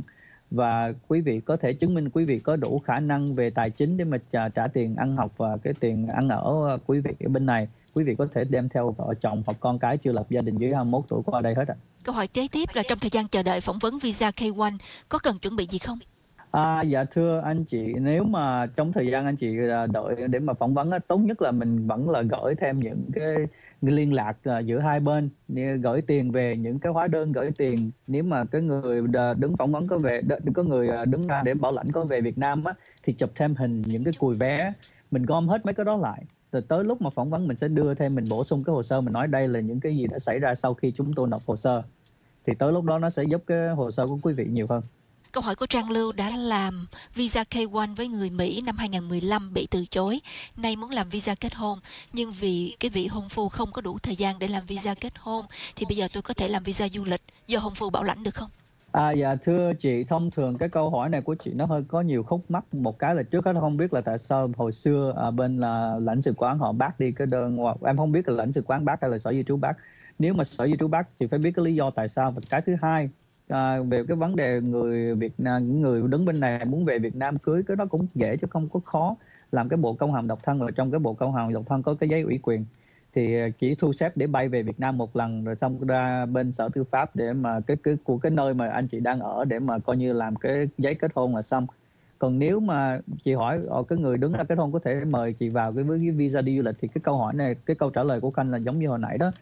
và quý vị có thể chứng minh quý vị có đủ khả năng về tài chính để mà trả, trả tiền ăn học và cái tiền ăn ở quý vị ở bên này, quý vị có thể đem theo vợ chồng hoặc con cái chưa lập gia đình dưới hai mươi mốt tuổi qua đây hết ạ. Câu hỏi kế tiếp là trong thời gian chờ đợi phỏng vấn visa K một có cần chuẩn bị gì không? À, dạ thưa anh chị, nếu mà trong thời gian anh chị đợi để mà phỏng vấn, tốt nhất là mình vẫn là gửi thêm những cái liên lạc giữa hai bên, gửi tiền về, những cái hóa đơn gửi tiền. Nếu mà cái người đứng phỏng vấn có về, có người đứng ra để bảo lãnh có về Việt Nam á, thì chụp thêm hình những cái cùi vé, mình gom hết mấy cái đó lại. Rồi tới lúc mà phỏng vấn mình sẽ đưa thêm, mình bổ sung cái hồ sơ, mình nói đây là những cái gì đã xảy ra sau khi chúng tôi nộp hồ sơ. Thì tới lúc đó nó sẽ giúp cái hồ sơ của quý vị nhiều hơn. Câu hỏi của Trang Lưu đã làm visa K một với người Mỹ năm hai không một lăm bị từ chối. Nay muốn làm visa kết hôn, nhưng vì cái vị hôn phu không có đủ thời gian để làm visa kết hôn, thì bây giờ tôi có thể làm visa du lịch do hôn phu bảo lãnh được không? À, dạ thưa chị, thông thường cái câu hỏi này của chị nó hơi có nhiều khúc mắc. Một cái là trước hết không biết là tại sao hồi xưa à, bên là lãnh sự quán họ bác đi cái đơn, hoặc em không biết là lãnh sự quán bác hay là Sở Di trú bác. Nếu mà Sở Di trú bác thì phải biết cái lý do tại sao. Và cái thứ hai, à, về cái vấn đề người Việt Nam, những người đứng bên này muốn về Việt Nam cưới, cái đó cũng dễ chứ không có khó. Làm cái bộ công hàm độc thân, ở trong cái bộ công hàm độc thân có cái giấy ủy quyền, thì chỉ thu xếp để bay về Việt Nam một lần, rồi xong ra bên Sở Tư pháp để mà cái cái của cái nơi mà anh chị đang ở để mà coi như làm cái giấy kết hôn là xong. Còn nếu mà chị hỏi ở cái người đứng ra kết hôn có thể mời chị vào cái với cái visa đi du lịch, thì cái câu hỏi này, cái câu trả lời của Khanh là giống như hồi nãy đó.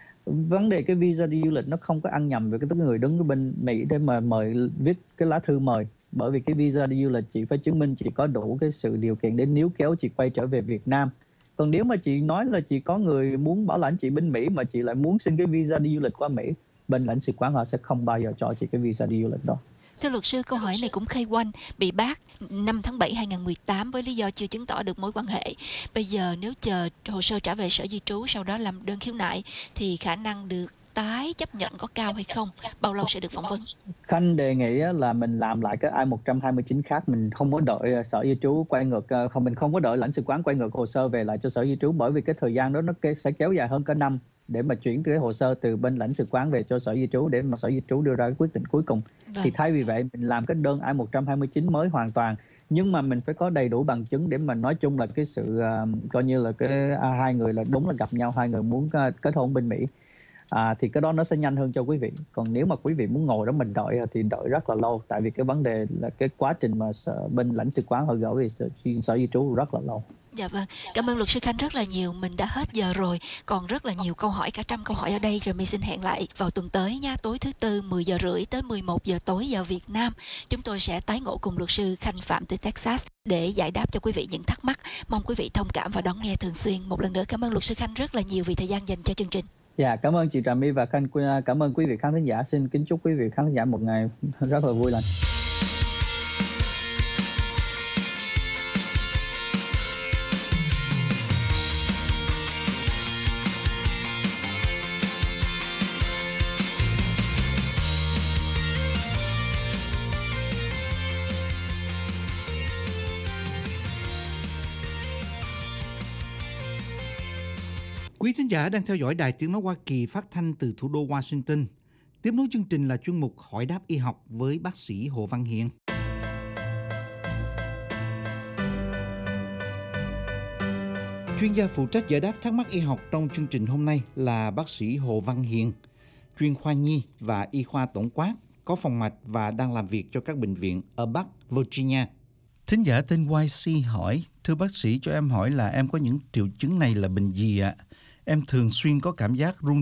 Vấn đề cái visa đi du lịch nó không có ăn nhầm về cái tức người đứng bên Mỹ để mà mời, viết cái lá thư mời. Bởi vì cái visa đi du lịch chị phải chứng minh chị có đủ cái sự điều kiện để níu kéo chị quay trở về Việt Nam. Còn nếu mà chị nói là chị có người muốn bảo lãnh chị bên Mỹ mà chị lại muốn xin cái visa đi du lịch qua Mỹ, bên lãnh sự quán họ sẽ không bao giờ cho chị cái visa đi du lịch đó. Thưa luật sư, câu hỏi này cũng K một bị bác năm tháng bảy hai không một tám với lý do chưa chứng tỏ được mối quan hệ. Bây giờ nếu chờ hồ sơ trả về Sở Di trú, sau đó làm đơn khiếu nại, thì khả năng được tái chấp nhận có cao hay không? Bao lâu sẽ được phỏng vấn? Khanh đề nghị là mình làm lại cái I một hai chín khác, mình không có đợi Sở Di trú quay ngược, không mình không có đợi lãnh sự quán quay ngược hồ sơ về lại cho Sở Di trú, bởi vì cái thời gian đó nó sẽ kéo dài hơn cả năm để mà chuyển cái hồ sơ từ bên lãnh sự quán về cho Sở Di trú để mà Sở Di trú đưa ra cái quyết định cuối cùng. Vâng. Thì thay vì vậy mình làm cái đơn I một hai chín mới hoàn toàn, nhưng mà mình phải có đầy đủ bằng chứng để mà nói chung là cái sự uh, coi như là cái uh, hai người là đúng là gặp nhau, hai người muốn uh, kết hôn bên Mỹ. À, thì cái đó nó sẽ nhanh hơn cho quý vị. Còn nếu mà quý vị muốn ngồi đó mình đợi thì đợi rất là lâu, tại vì cái vấn đề là cái quá trình mà sở, bên lãnh sự quán họ gửi về sở, sở di trú rất là lâu. Dạ vâng, cảm ơn luật sư Khanh rất là nhiều. Mình đã hết giờ rồi, còn rất là nhiều câu hỏi, cả trăm câu hỏi ở đây. Rồi mình xin hẹn lại vào tuần tới nha, tối thứ tư mười giờ rưỡi tới mười một giờ tối giờ Việt Nam. Chúng tôi sẽ tái ngộ cùng luật sư Khanh Phạm từ Texas để giải đáp cho quý vị những thắc mắc. Mong quý vị thông cảm và đón nghe thường xuyên. Một lần nữa cảm ơn luật sư Khanh rất là nhiều vì thời gian dành cho chương trình. Dạ, cảm ơn chị Trà My và Khanh, cảm ơn quý vị khán thính giả. Xin kính chúc quý vị khán thính giả một ngày rất là vui lành. Quý thính giả đang theo dõi Đài Tiếng nói Hoa Kỳ phát thanh từ thủ đô Washington. Tiếp nối chương trình là chuyên mục Hỏi đáp y học với bác sĩ Hồ Văn Hiền. Chuyên gia phụ trách giải đáp thắc mắc y học trong chương trình hôm nay là bác sĩ Hồ Văn Hiền, chuyên khoa nhi và y khoa tổng quát, có phòng mạch và đang làm việc cho các bệnh viện ở Bắc Virginia. Thính giả tên Y C hỏi: thưa bác sĩ, cho em hỏi là em có những triệu chứng này là bệnh gì ạ? À? Em thường xuyên có cảm giác rung giật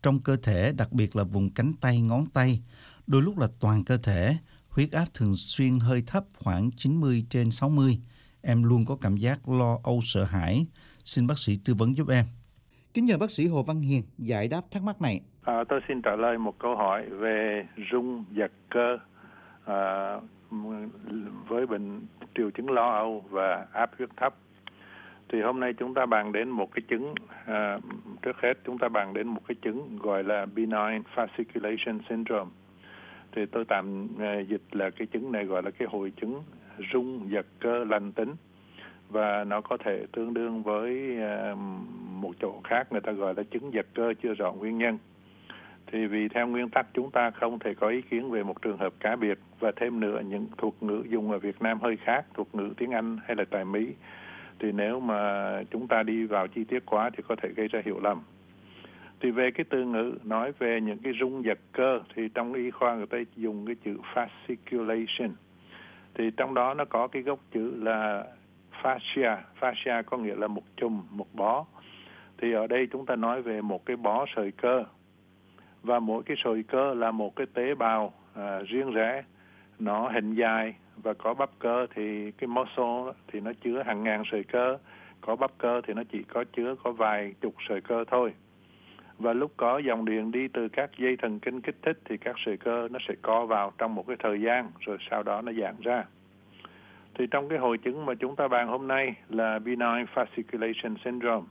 trong cơ thể, đặc biệt là vùng cánh tay, ngón tay, đôi lúc là toàn cơ thể. Huyết áp thường xuyên hơi thấp, khoảng chín mươi trên sáu mươi. Em luôn có cảm giác lo âu, sợ hãi. Xin bác sĩ tư vấn giúp em. Kính nhờ bác sĩ Hồ Văn Hiền giải đáp thắc mắc này. À, tôi xin trả lời một câu hỏi về rung giật cơ à, với bệnh triệu chứng lo âu và áp huyết thấp. Thì hôm nay chúng ta bàn đến một cái chứng, à, trước hết chúng ta bàn đến một cái chứng gọi là benign fasciculation syndrome. Thì tôi tạm à, dịch là cái chứng này gọi là cái hội chứng rung giật cơ lành tính. Và nó có thể tương đương với à, một chỗ khác người ta gọi là chứng giật cơ chưa rõ nguyên nhân. Thì vì theo nguyên tắc chúng ta không thể có ý kiến về một trường hợp cá biệt, và thêm nữa những thuật ngữ dùng ở Việt Nam hơi khác, thuật ngữ tiếng Anh hay là tại Mỹ. Thì nếu mà chúng ta đi vào chi tiết quá thì có thể gây ra hiểu lầm. Thì về cái từ ngữ nói về những cái rung giật cơ thì trong y khoa người ta dùng cái chữ fasciculation. Thì trong đó nó có cái gốc chữ là fascia. Fascia có nghĩa là một chùm, một bó. Thì ở đây chúng ta nói về một cái bó sợi cơ. Và mỗi cái sợi cơ là một cái tế bào à, riêng rẽ. Nó hình dài và có bắp cơ thì cái muscle thì nó chứa hàng ngàn sợi cơ. Có bắp cơ thì nó chỉ có chứa có vài chục sợi cơ thôi. Và lúc có dòng điện đi từ các dây thần kinh kích thích thì các sợi cơ nó sẽ co vào trong một cái thời gian rồi sau đó nó giãn ra. Thì trong cái hội chứng mà chúng ta bàn hôm nay là benign fasciculation syndrome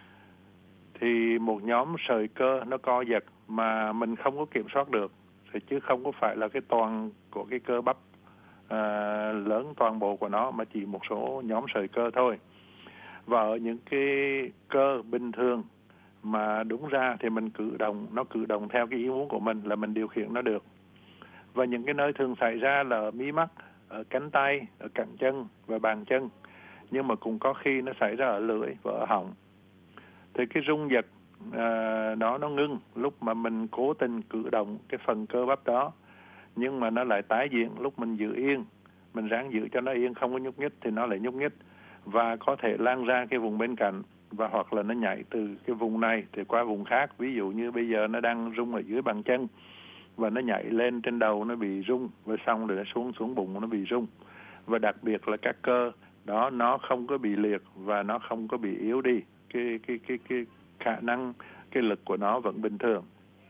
thì một nhóm sợi cơ nó co giật mà mình không có kiểm soát được, thì chứ không có phải là cái toàn của cái cơ bắp à, lớn toàn bộ của nó, mà chỉ một số nhóm sợi cơ thôi. Và ở những cái cơ bình thường mà đúng ra thì mình cử động, nó cử động theo cái ý muốn của mình là mình điều khiển nó được. Và những cái nơi thường xảy ra là ở mí mắt, ở cánh tay, ở cẳng chân và bàn chân. Nhưng mà cũng có khi nó xảy ra ở lưỡi và ở họng. Thì cái rung giật à, đó nó ngưng lúc mà mình cố tình cử động cái phần cơ bắp đó. Nhưng mà nó lại tái diễn lúc mình giữ yên. Mình ráng giữ cho nó yên không có nhúc nhích thì nó lại nhúc nhích. Và có thể lan ra cái vùng bên cạnh. Và hoặc là nó nhảy từ cái vùng này thì qua vùng khác. Ví dụ như bây giờ nó đang rung ở dưới bàn chân và nó nhảy lên trên đầu nó bị rung, và xong rồi nó xuống xuống bụng nó bị rung. Và đặc biệt là các cơ đó nó không có bị liệt và nó không có bị yếu đi. Cái, cái, cái, cái khả năng, cái lực của nó vẫn bình thường.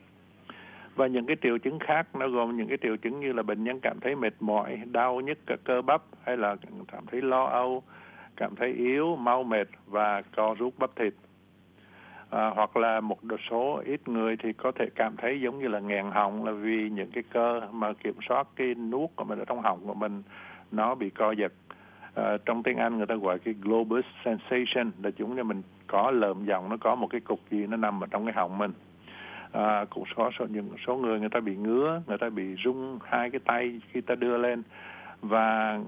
Và những cái triệu chứng khác nó gồm những cái triệu chứng như là bệnh nhân cảm thấy mệt mỏi, đau nhức các cơ bắp, hay là cảm thấy lo âu, cảm thấy yếu, mau mệt và co rút bắp thịt. À, hoặc là một số ít người thì có thể cảm thấy giống như là nghẹn họng, là vì những cái cơ mà kiểm soát cái nuốt của mình ở trong họng của mình nó bị co giật. À, trong tiếng Anh người ta gọi cái globus sensation, là chúng như mình có lợm giọng, nó có một cái cục gì nó nằm ở trong cái họng mình. À, cũng có số, những số người người ta bị ngứa, người ta bị rung hai cái tay khi ta đưa lên. Và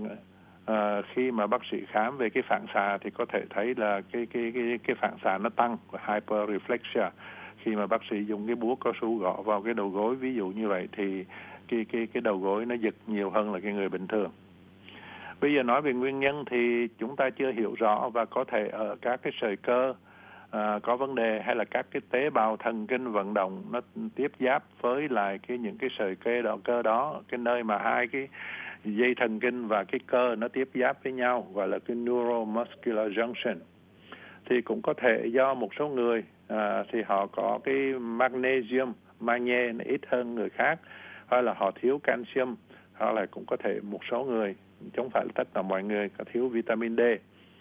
à, khi mà bác sĩ khám về cái phản xạ thì có thể thấy là cái cái cái cái phản xạ nó tăng, hyperreflexia. Khi mà bác sĩ dùng cái búa cao su gõ vào cái đầu gối ví dụ như vậy thì cái cái cái đầu gối nó giật nhiều hơn là cái người bình thường. Bây giờ nói về nguyên nhân thì chúng ta chưa hiểu rõ, và có thể ở các cái sợi cơ à, có vấn đề, hay là các cái tế bào thần kinh vận động nó tiếp giáp với lại cái những cái sợi cơ đó, cơ đó, cái nơi mà hai cái dây thần kinh và cái cơ nó tiếp giáp với nhau, gọi là cái neuromuscular junction. Thì cũng có thể do một số người à, thì họ có cái magnesium, magie nó ít hơn người khác, hoặc là họ thiếu calcium, hoặc là cũng có thể một số người, không phải là tất cả mọi người, có thiếu vitamin D.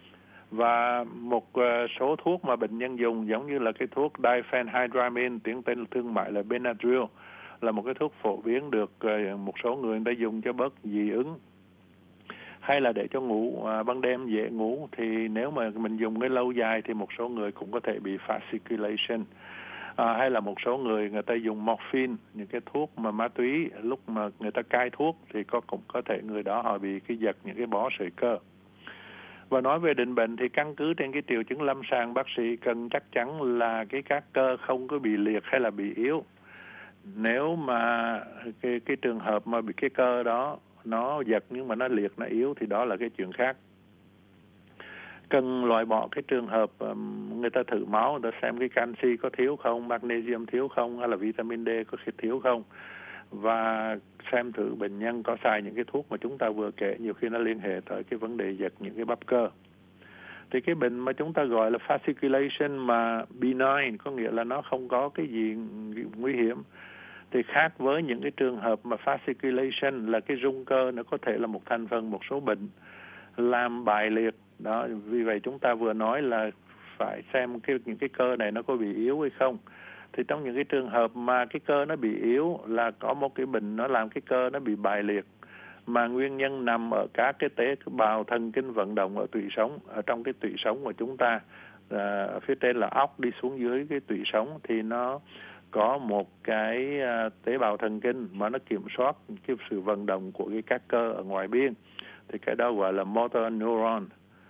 Và một uh, số thuốc mà bệnh nhân dùng giống như là cái thuốc diphenhydramine, tiếng tên thương mại là Benadryl, là một cái thuốc phổ biến được uh, một số người người ta dùng cho bớt dị ứng, hay là để cho ngủ uh, ban đêm dễ ngủ. Thì nếu mà mình dùng cái lâu dài thì một số người cũng có thể bị fasciculation. À, hay là một số người người ta dùng morphine, những cái thuốc mà ma túy, lúc mà người ta cai thuốc thì có cũng có thể người đó họ bị cái giật những cái bó sợi cơ. Và nói về định bệnh thì căn cứ trên cái triệu chứng lâm sàng, bác sĩ cần chắc chắn là cái các cơ không có bị liệt hay là bị yếu. Nếu mà cái cái trường hợp mà bị cái cơ đó nó giật nhưng mà nó liệt, nó yếu thì đó là cái chuyện khác. cần loại bỏ cái trường hợp um, người ta thử máu, người ta xem cái canxi có thiếu không, magnesium thiếu không, hay là vitamin D có thiếu không, và xem thử bệnh nhân có xài những cái thuốc mà chúng ta vừa kể, nhiều khi nó liên hệ tới cái vấn đề giật những cái bắp cơ. Thì cái bệnh mà chúng ta gọi là fasciculation mà benign, có nghĩa là nó không có cái gì nguy hiểm, thì khác với những cái trường hợp mà fasciculation là cái rung cơ, nó có thể là một thành phần một số bệnh làm bại liệt đó. Vì vậy chúng ta vừa nói là phải xem cái những cái cơ này nó có bị yếu hay không. Thì trong những cái trường hợp mà cái cơ nó bị yếu là có một cái bệnh nó làm cái cơ nó bị bại liệt, mà nguyên nhân nằm ở các cái tế bào thần kinh vận động ở tủy sống, ở trong cái tủy sống của chúng ta, à, ở phía trên là óc đi xuống dưới cái tủy sống, thì nó có một cái à, tế bào thần kinh mà nó kiểm soát cái sự vận động của cái các cơ ở ngoài biên, thì cái đó gọi là motor neuron.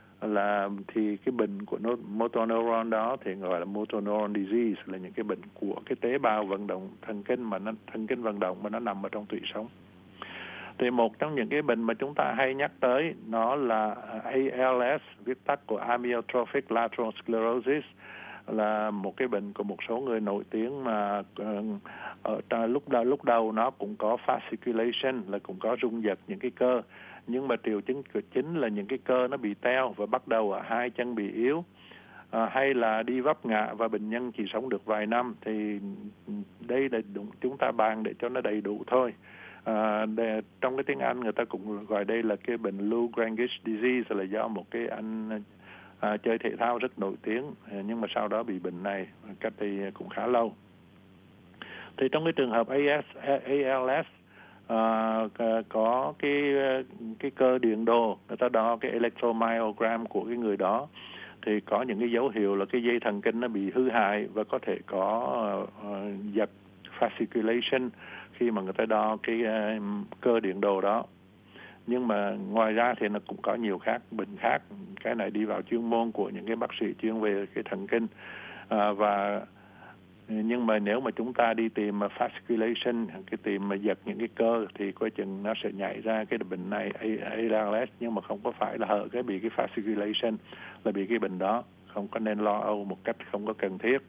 Là thì cái bệnh của motor neuron đó thì gọi là motor neuron disease, là những cái bệnh của cái tế bào vận động thần kinh mà nó thần kinh vận động mà nó nằm ở trong tủy sống. Thì một trong những cái bệnh mà chúng ta hay nhắc tới nó là A L S, viết tắt của amyotrophic lateral sclerosis, là một cái bệnh của một số người nổi tiếng mà ở lúc đầu lúc đầu nó cũng có fasciculation, là cũng có rung giật những cái cơ, nhưng mà triệu chứng chính là những cái cơ nó bị teo và bắt đầu ở hai chân bị yếu, à, hay là đi vấp ngã và bệnh nhân chỉ sống được vài năm. Thì đây là đúng, chúng ta bàn để cho nó đầy đủ thôi. À, để, trong cái tiếng Anh người ta cũng gọi đây là cái bệnh Lou Gehrig's disease, là do một cái anh à, chơi thể thao rất nổi tiếng, nhưng mà sau đó bị bệnh này cách đây cũng khá lâu. Thì trong cái trường hợp A L S à, có cái cái cơ điện đồ, người ta đo cái electromyogram của cái người đó, thì có những cái dấu hiệu là cái dây thần kinh nó bị hư hại và có thể có uh, giật fasciculation khi mà người ta đo cái uh, cơ điện đồ đó. Nhưng mà ngoài ra thì nó cũng có nhiều khác bệnh khác, cái này đi vào chuyên môn của những cái bác sĩ chuyên về cái thần kinh, à, và nhưng mà nếu mà chúng ta đi tìm mà fasciculation, cái tìm mà giật những cái cơ, thì coi chừng nó sẽ nhảy ra cái bệnh này A L S, nhưng mà không có phải là hở cái bị cái fasciculation, là bị cái bệnh đó, không có nên lo âu một cách không có cần thiết.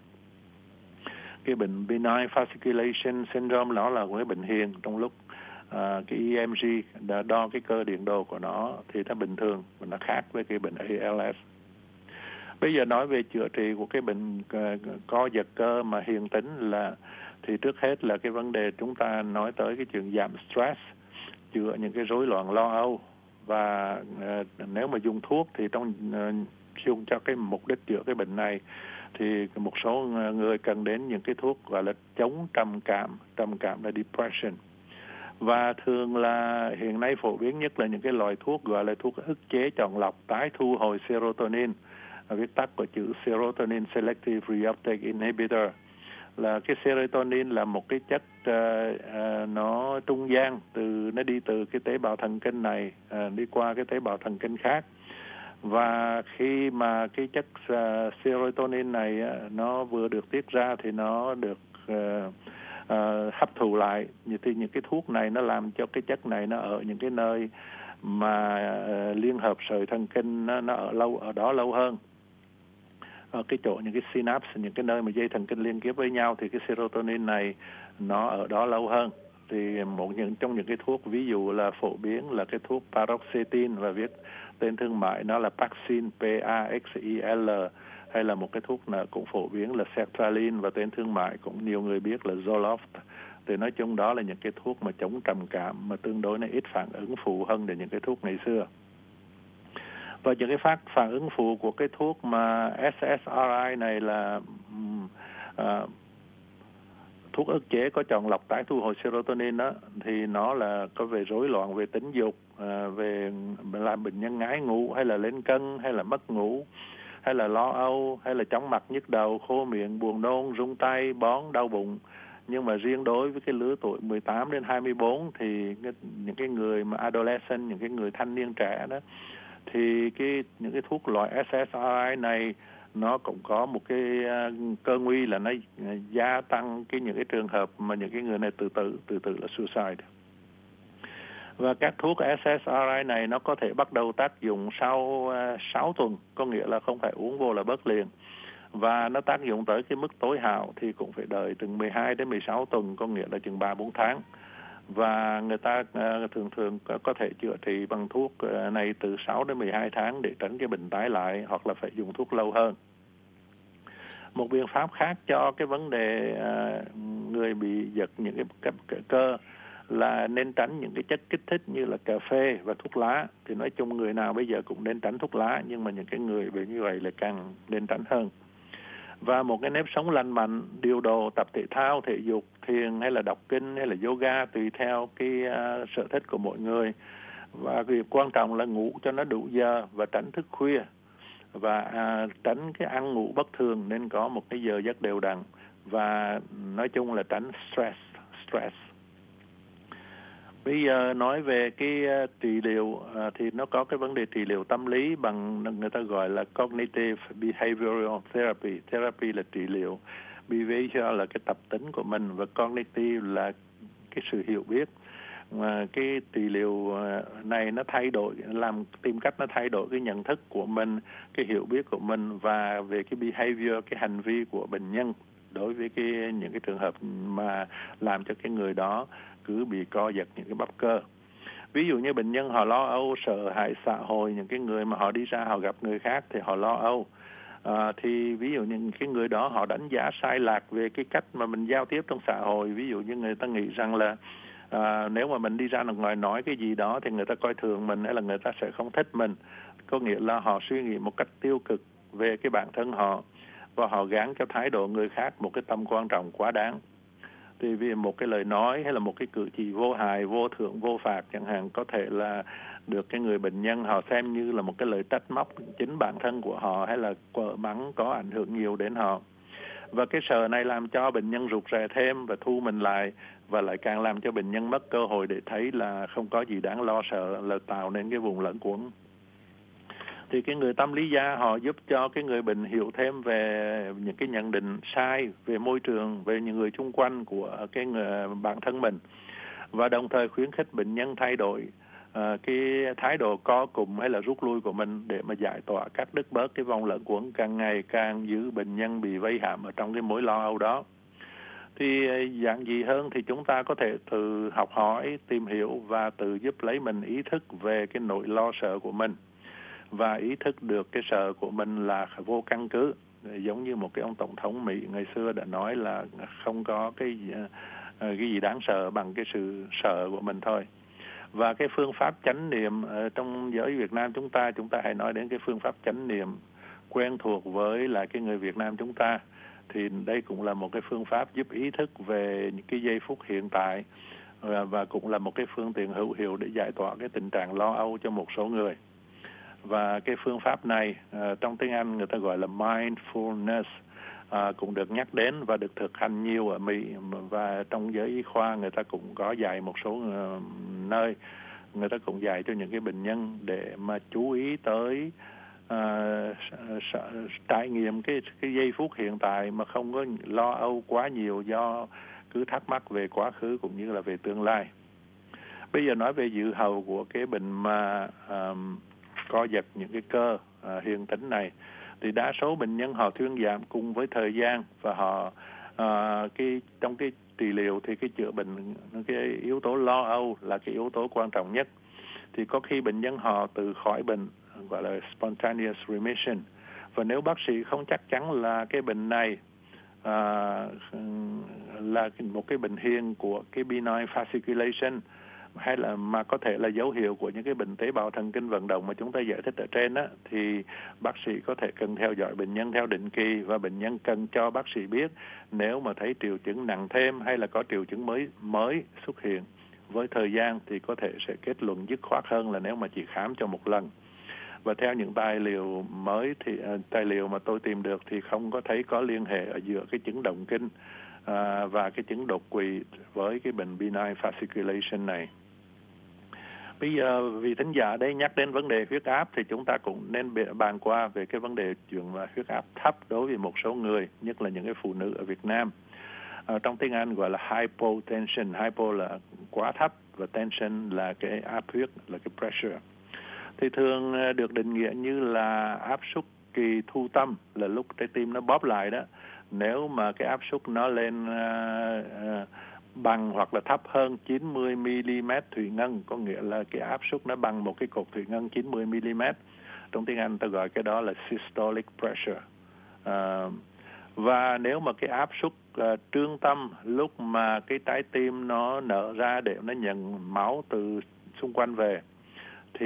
Cái bệnh benign fasciculation syndrome nó là một cái bệnh hiền, trong lúc à, cái E M G đã đo cái cơ điện đồ của nó thì nó bình thường và nó khác với cái bệnh A L S. Bây giờ nói về chữa trị của cái bệnh uh, co giật cơ mà hiền tính, là thì trước hết là cái vấn đề chúng ta nói tới cái chuyện giảm stress, chữa những cái rối loạn lo âu, và uh, nếu mà dùng thuốc thì trong uh, dùng cho cái mục đích chữa cái bệnh này thì một số người cần đến những cái thuốc gọi là chống trầm cảm, trầm cảm là depression. Và thường là hiện nay phổ biến nhất là những cái loại thuốc gọi là thuốc ức chế chọn lọc tái thu hồi serotonin, viết tắt của chữ serotonin selective reuptake inhibitor. Là cái serotonin là một cái chất uh, uh, nó trung gian, từ nó đi từ cái tế bào thần kinh này uh, đi qua cái tế bào thần kinh khác, và khi mà cái chất uh, serotonin này uh, nó vừa được tiết ra thì nó được uh, uh, hấp thụ lại. Như thì những cái thuốc này nó làm cho cái chất này nó ở những cái nơi mà uh, liên hợp sợi thần kinh nó, nó ở lâu ở đó lâu hơn. Ở cái chỗ những cái synapse, những cái nơi mà dây thần kinh liên kết với nhau, thì cái serotonin này nó ở đó lâu hơn. Thì một những trong những cái thuốc ví dụ là phổ biến là cái thuốc paroxetine, và viết tên thương mại nó là Paxil, P A X I L, hay là một cái thuốc nào cũng phổ biến là sertraline, và tên thương mại cũng nhiều người biết là Zoloft. Thì nói chung đó là những cái thuốc mà chống trầm cảm mà tương đối là ít phản ứng phụ hơn để những cái thuốc ngày xưa. Và những cái phát phản ứng phụ của cái thuốc mà S S R I này là uh, thuốc ức chế có chọn lọc tái thu hồi serotonin đó, thì nó là có về rối loạn về tính dục, uh, về làm bệnh nhân ngái ngủ, hay là lên cân, hay là mất ngủ, hay là lo âu, hay là chóng mặt, nhức đầu, khô miệng, buồn nôn, rung tay, bón, đau bụng. Nhưng mà riêng đối với cái lứa tuổi mười tám đến hai mươi bốn thì cái, những cái người mà adolescent, những cái người thanh niên trẻ đó, thì cái những cái thuốc loại S S R I này nó cũng có một cái uh, cơ nguy là nó gia tăng cái những cái trường hợp mà những cái người này tự tử, tự tử là suicide. Và các thuốc ét ét rờ i này nó có thể bắt đầu tác dụng sau uh, sáu tuần, có nghĩa là không phải uống vô là bớt liền. Và nó tác dụng tới cái mức tối hậu thì cũng phải đợi từ mười hai đến mười sáu tuần, có nghĩa là chừng ba bốn tháng. Và người ta uh, thường thường có, có thể chữa trị bằng thuốc uh, này từ sáu đến mười hai tháng để tránh cái bệnh tái lại, hoặc là phải dùng thuốc lâu hơn. Một biện pháp khác cho cái vấn đề uh, người bị giật những cái, cái, cái cơ là nên tránh những cái chất kích thích như là cà phê và thuốc lá. Thì nói chung người nào bây giờ cũng nên tránh thuốc lá, nhưng mà những cái người bị như vậy là càng nên tránh hơn. Và một cái nếp sống lành mạnh, điều độ, tập thể thao, thể dục, thiền hay là đọc kinh hay là yoga tùy theo cái uh, sở thích của mỗi người. Và việc quan trọng là ngủ cho nó đủ giờ và tránh thức khuya. Và à, tránh cái ăn ngủ bất thường, nên có một cái giờ giấc đều đặn. Và nói chung là tránh stress. stress. Bây giờ nói về cái uh, trị liệu uh, thì nó có cái vấn đề trị liệu tâm lý bằng người ta gọi là cognitive behavioral therapy. Therapy là trị liệu, behavior là cái tập tính của mình, và cognitive là cái sự hiểu biết. Mà cái trị liệu này nó thay đổi, làm tìm cách nó thay đổi cái nhận thức của mình, cái hiểu biết của mình và về cái behavior, cái hành vi của bệnh nhân đối với cái những cái trường hợp mà làm cho cái người đó cứ bị co giật những cái bắp cơ. Ví dụ như bệnh nhân họ lo âu, sợ hãi xã hội, những cái người mà họ đi ra họ gặp người khác thì họ lo âu. À, thì ví dụ những cái người đó họ đánh giá sai lạc về cái cách mà mình giao tiếp trong xã hội. Ví dụ như người ta nghĩ rằng là à, nếu mà mình đi ra ngoài nói cái gì đó thì người ta coi thường mình, hay là người ta sẽ không thích mình. Có nghĩa là họ suy nghĩ một cách tiêu cực về cái bản thân họ, và họ gán cho thái độ người khác một cái tầm quan trọng quá đáng. Thì vì một cái lời nói hay là một cái cử chỉ vô hại, vô thưởng, vô phạt chẳng hạn, có thể là được cái người bệnh nhân họ xem như là một cái lời trách móc chính bản thân của họ, hay là quở mắng có ảnh hưởng nhiều đến họ. Và cái sợ này làm cho bệnh nhân rụt rè thêm và thu mình lại, và lại càng làm cho bệnh nhân mất cơ hội để thấy là không có gì đáng lo sợ, là tạo nên cái vùng lẫn quẩn. Thì cái người tâm lý gia họ giúp cho cái người bệnh hiểu thêm về những cái nhận định sai về môi trường, về những người xung quanh của cái người, bản thân mình, và đồng thời khuyến khích bệnh nhân thay đổi uh, cái thái độ co cụm hay là rút lui của mình để mà giải tỏa, cắt đứt bớt cái vòng lẫn quẩn càng ngày càng giữ bệnh nhân bị vây hãm ở trong cái mối lo âu đó. Thì dạng gì hơn thì chúng ta có thể tự học hỏi, tìm hiểu và tự giúp lấy mình ý thức về cái nỗi lo sợ của mình, và ý thức được cái sợ của mình là vô căn cứ. Giống như một cái ông tổng thống Mỹ ngày xưa đã nói là không có cái cái gì đáng sợ bằng cái sự sợ của mình thôi. Và cái phương pháp chánh niệm ở trong giới Việt Nam chúng ta, chúng ta hãy nói đến cái phương pháp chánh niệm quen thuộc với lại cái người Việt Nam chúng ta. Thì đây cũng là một cái phương pháp giúp ý thức về những cái giây phút hiện tại, và cũng là một cái phương tiện hữu hiệu để giải tỏa cái tình trạng lo âu cho một số người. Và cái phương pháp này uh, trong tiếng Anh người ta gọi là mindfulness, uh, cũng được nhắc đến và được thực hành nhiều ở Mỹ, và trong giới y khoa người ta cũng có dạy một số uh, nơi, người ta cũng dạy cho những cái bệnh nhân để mà chú ý tới uh, trải nghiệm cái cái giây phút hiện tại mà không có lo âu quá nhiều do cứ thắc mắc về quá khứ cũng như là về tương lai. Bây giờ nói về dự hậu của cái bệnh mà um, co giật những cái cơ uh, hiện tính này, thì đa số bệnh nhân họ thuyên giảm cùng với thời gian, và họ uh, cái trong cái trị liệu thì cái chữa bệnh, cái yếu tố lo âu là cái yếu tố quan trọng nhất. Thì có khi bệnh nhân họ tự khỏi bệnh, gọi là spontaneous remission, và nếu bác sĩ không chắc chắn là cái bệnh này uh, là một cái bệnh hiền của cái benign fasciculation, hay là mà có thể là dấu hiệu của những cái bệnh tế bào thần kinh vận động mà chúng ta giải thích ở trên á, thì bác sĩ có thể cần theo dõi bệnh nhân theo định kỳ, và bệnh nhân cần cho bác sĩ biết nếu mà thấy triệu chứng nặng thêm hay là có triệu chứng mới mới xuất hiện. Với thời gian thì có thể sẽ kết luận dứt khoát hơn là nếu mà chỉ khám cho một lần. Và theo những tài liệu mới thì uh, tài liệu mà tôi tìm được thì không có thấy có liên hệ ở giữa cái chứng động kinh uh, và cái chứng đột quỵ với cái bệnh benign fasciculation này. Bây giờ vì thính giả đây nhắc đến vấn đề huyết áp thì chúng ta cũng nên bàn qua về cái vấn đề chuyện huyết áp thấp đối với một số người, nhất là những cái phụ nữ ở Việt Nam. Ở trong tiếng Anh gọi là hypotension. Hypo là quá thấp và tension là cái áp huyết, là cái pressure. Thì thường được định nghĩa như là áp suất kỳ thu tâm, là lúc trái tim nó bóp lại đó. Nếu mà cái áp suất nó lên uh, uh, bằng hoặc là thấp hơn chín mươi mi-li-mét thủy ngân, có nghĩa là cái áp suất nó bằng một cái cột thủy ngân chín mươi mi-li-mét. Trong tiếng Anh ta gọi cái đó là systolic pressure. Uh, và nếu mà cái áp suất uh, trương tâm lúc mà cái trái tim nó nở ra để nó nhận máu từ xung quanh về, thì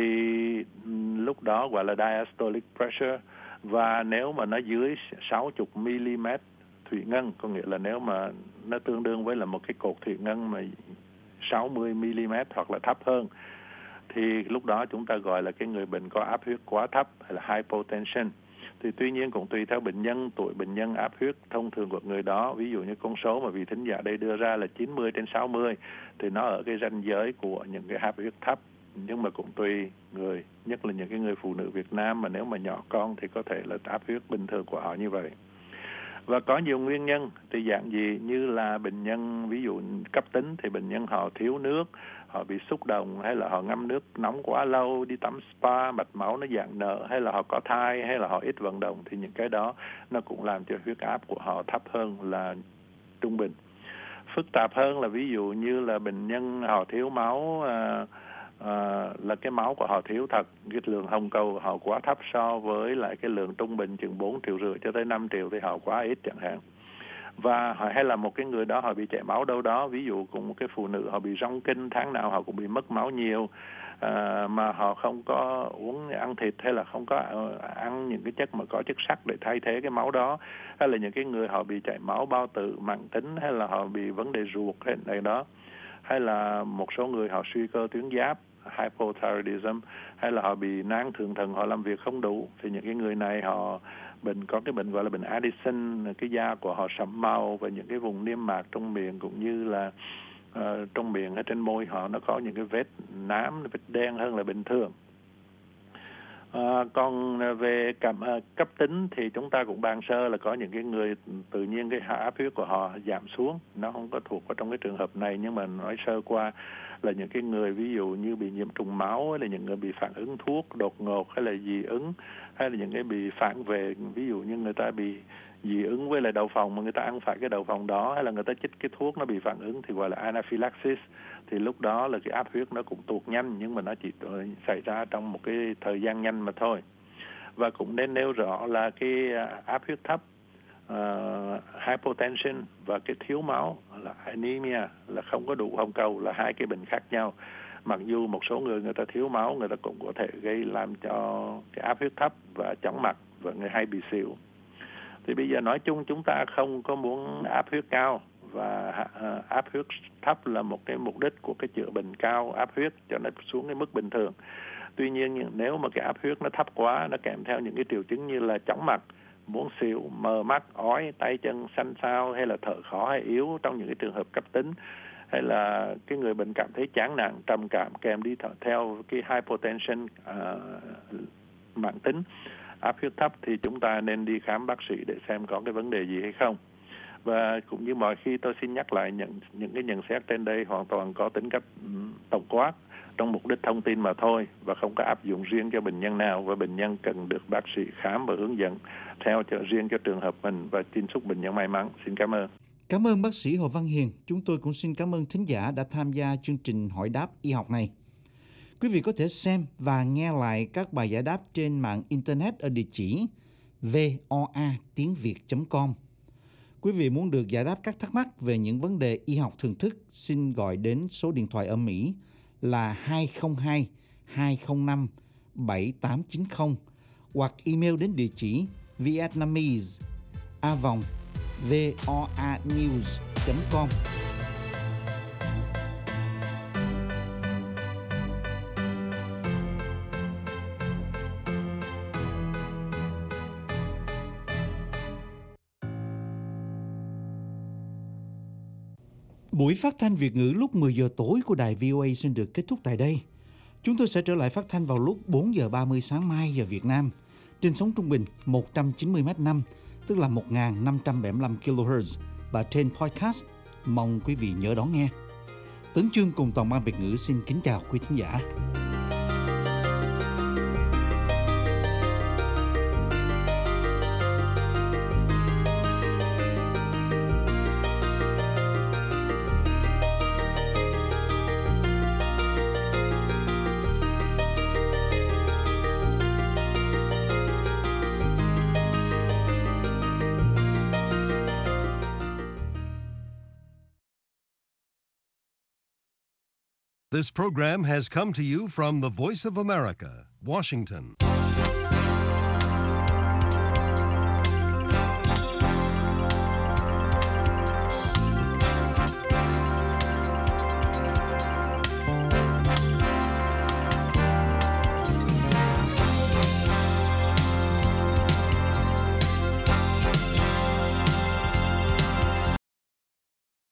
lúc đó gọi là diastolic pressure. Và nếu mà nó dưới sáu mươi mi-li-mét thủy ngân, có nghĩa là nếu mà nó tương đương với là một cái cột thủy ngân mà sáu mươi mi-li-mét hoặc là thấp hơn, thì lúc đó chúng ta gọi là cái người bệnh có áp huyết quá thấp hay là hypotension. Thì tuy nhiên cũng tùy theo bệnh nhân, tuổi bệnh nhân, áp huyết thông thường của người đó. Ví dụ như con số mà vị thính giả đây đưa ra là chín mươi trên sáu mươi, thì nó ở cái ranh giới của những cái áp huyết thấp. Nhưng mà cũng tùy người, nhất là những cái người phụ nữ Việt Nam mà nếu mà nhỏ con thì có thể là áp huyết bình thường của họ như vậy. Và có nhiều nguyên nhân, thì dạng gì như là bệnh nhân ví dụ cấp tính thì bệnh nhân họ thiếu nước, họ bị xúc động, hay là họ ngâm nước nóng quá lâu, đi tắm spa, mạch máu nó dạng nợ, hay là họ có thai, hay là họ ít vận động, thì những cái đó nó cũng làm cho huyết áp của họ thấp hơn là trung bình. Phức tạp hơn là ví dụ như là bệnh nhân họ thiếu máu, à, à, là cái máu của họ thiếu thật, cái lượng hồng cầu của họ quá thấp so với lại cái lượng trung bình chừng bốn triệu rưỡi cho tới năm triệu thì họ quá ít chẳng hạn. Và hay là một cái người đó họ bị chảy máu đâu đó, ví dụ cùng một cái phụ nữ họ bị rong kinh, tháng nào họ cũng bị mất máu nhiều, à, mà họ không có uống ăn thịt hay là không có ăn những cái chất mà có chất sắt để thay thế cái máu đó, hay là những cái người họ bị chảy máu bao tử mãn tính, hay là họ bị vấn đề ruột hay này đó, hay là một số người họ suy cơ tuyến giáp, hypothyroidism, hay là họ bị nang thượng thận, họ làm việc không đủ, thì những cái người này họ bệnh có cái bệnh gọi là bệnh Addison, cái da của họ sẫm màu và những cái vùng niêm mạc trong miệng cũng như là uh, trong miệng hay trên môi họ nó có những cái vết nám, vết đen hơn là bình thường. À, còn về cảm uh, cấp tính thì chúng ta cũng bàn sơ là có những cái người tự nhiên cái áp huyết của họ giảm xuống, nó không có thuộc vào trong cái trường hợp này, nhưng mà nói sơ qua là những cái người ví dụ như bị nhiễm trùng máu, hay là những người bị phản ứng thuốc đột ngột, hay là dị ứng, hay là những cái bị phản vệ, ví dụ như người ta bị dị ứng với lại đậu phộng mà người ta ăn phải cái đậu phộng đó, hay là người ta chích cái thuốc nó bị phản ứng thì gọi là anaphylaxis, thì lúc đó là cái áp huyết nó cũng tụt nhanh, nhưng mà nó chỉ xảy ra trong một cái thời gian nhanh mà thôi. Và cũng nên nêu rõ là cái áp huyết thấp, uh, hypotension và cái thiếu máu là anemia, là không có đủ hồng cầu, là hai cái bệnh khác nhau. Mặc dù một số người người ta thiếu máu, người ta cũng có thể gây làm cho cái áp huyết thấp và chóng mặt và người hay bị xỉu. Thì bây giờ nói chung chúng ta không có muốn áp huyết cao, và uh, áp huyết thấp là một cái mục đích của cái chữa bệnh cao áp huyết cho nó xuống cái mức bình thường. Tuy nhiên nếu mà cái áp huyết nó thấp quá, nó kèm theo những cái triệu chứng như là chóng mặt, muốn xỉu, mờ mắt, ói, tay chân xanh xao, hay là thở khó hay yếu trong những cái trường hợp cấp tính, hay là cái người bệnh cảm thấy chán nản, trầm cảm kèm đi theo cái hypotension uh, mãn tính, áp huyết thấp, thì chúng ta nên đi khám bác sĩ để xem có cái vấn đề gì hay không. Và cũng như mọi khi tôi xin nhắc lại, những, những cái nhận xét trên đây hoàn toàn có tính cách tổng quát trong mục đích thông tin mà thôi, và không có áp dụng riêng cho bệnh nhân nào, và bệnh nhân cần được bác sĩ khám và hướng dẫn theo cho riêng cho trường hợp mình, và xin chúc bệnh nhân may mắn. Xin cảm ơn. Cảm ơn bác sĩ Hồ Văn Hiền. Chúng tôi cũng xin cảm ơn thính giả đã tham gia chương trình hỏi đáp y học này. Quý vị có thể xem và nghe lại các bài giải đáp trên mạng Internet ở địa chỉ voa tiếng việt chấm com. Quý vị muốn được giải đáp các thắc mắc về những vấn đề y học thường thức, xin gọi đến số điện thoại ở Mỹ là hai không hai hai không năm bảy tám chín không hoặc email đến địa chỉ vietnamese a vòng voanews chấm com. Buổi phát thanh Việt ngữ lúc mười giờ tối của đài vê o a xin được kết thúc tại đây. Chúng tôi sẽ trở lại phát thanh vào lúc bốn giờ ba mươi sáng mai giờ Việt Nam trên sóng trung bình một trăm chín mươi mét năm, tức là một nghìn năm trăm bảy mươi lăm ki lô héc, và trên podcast. Mong quý vị nhớ đón nghe. Tấn Chương cùng toàn ban Việt ngữ xin kính chào quý thính giả. This program has come to you from the Voice of America, Washington.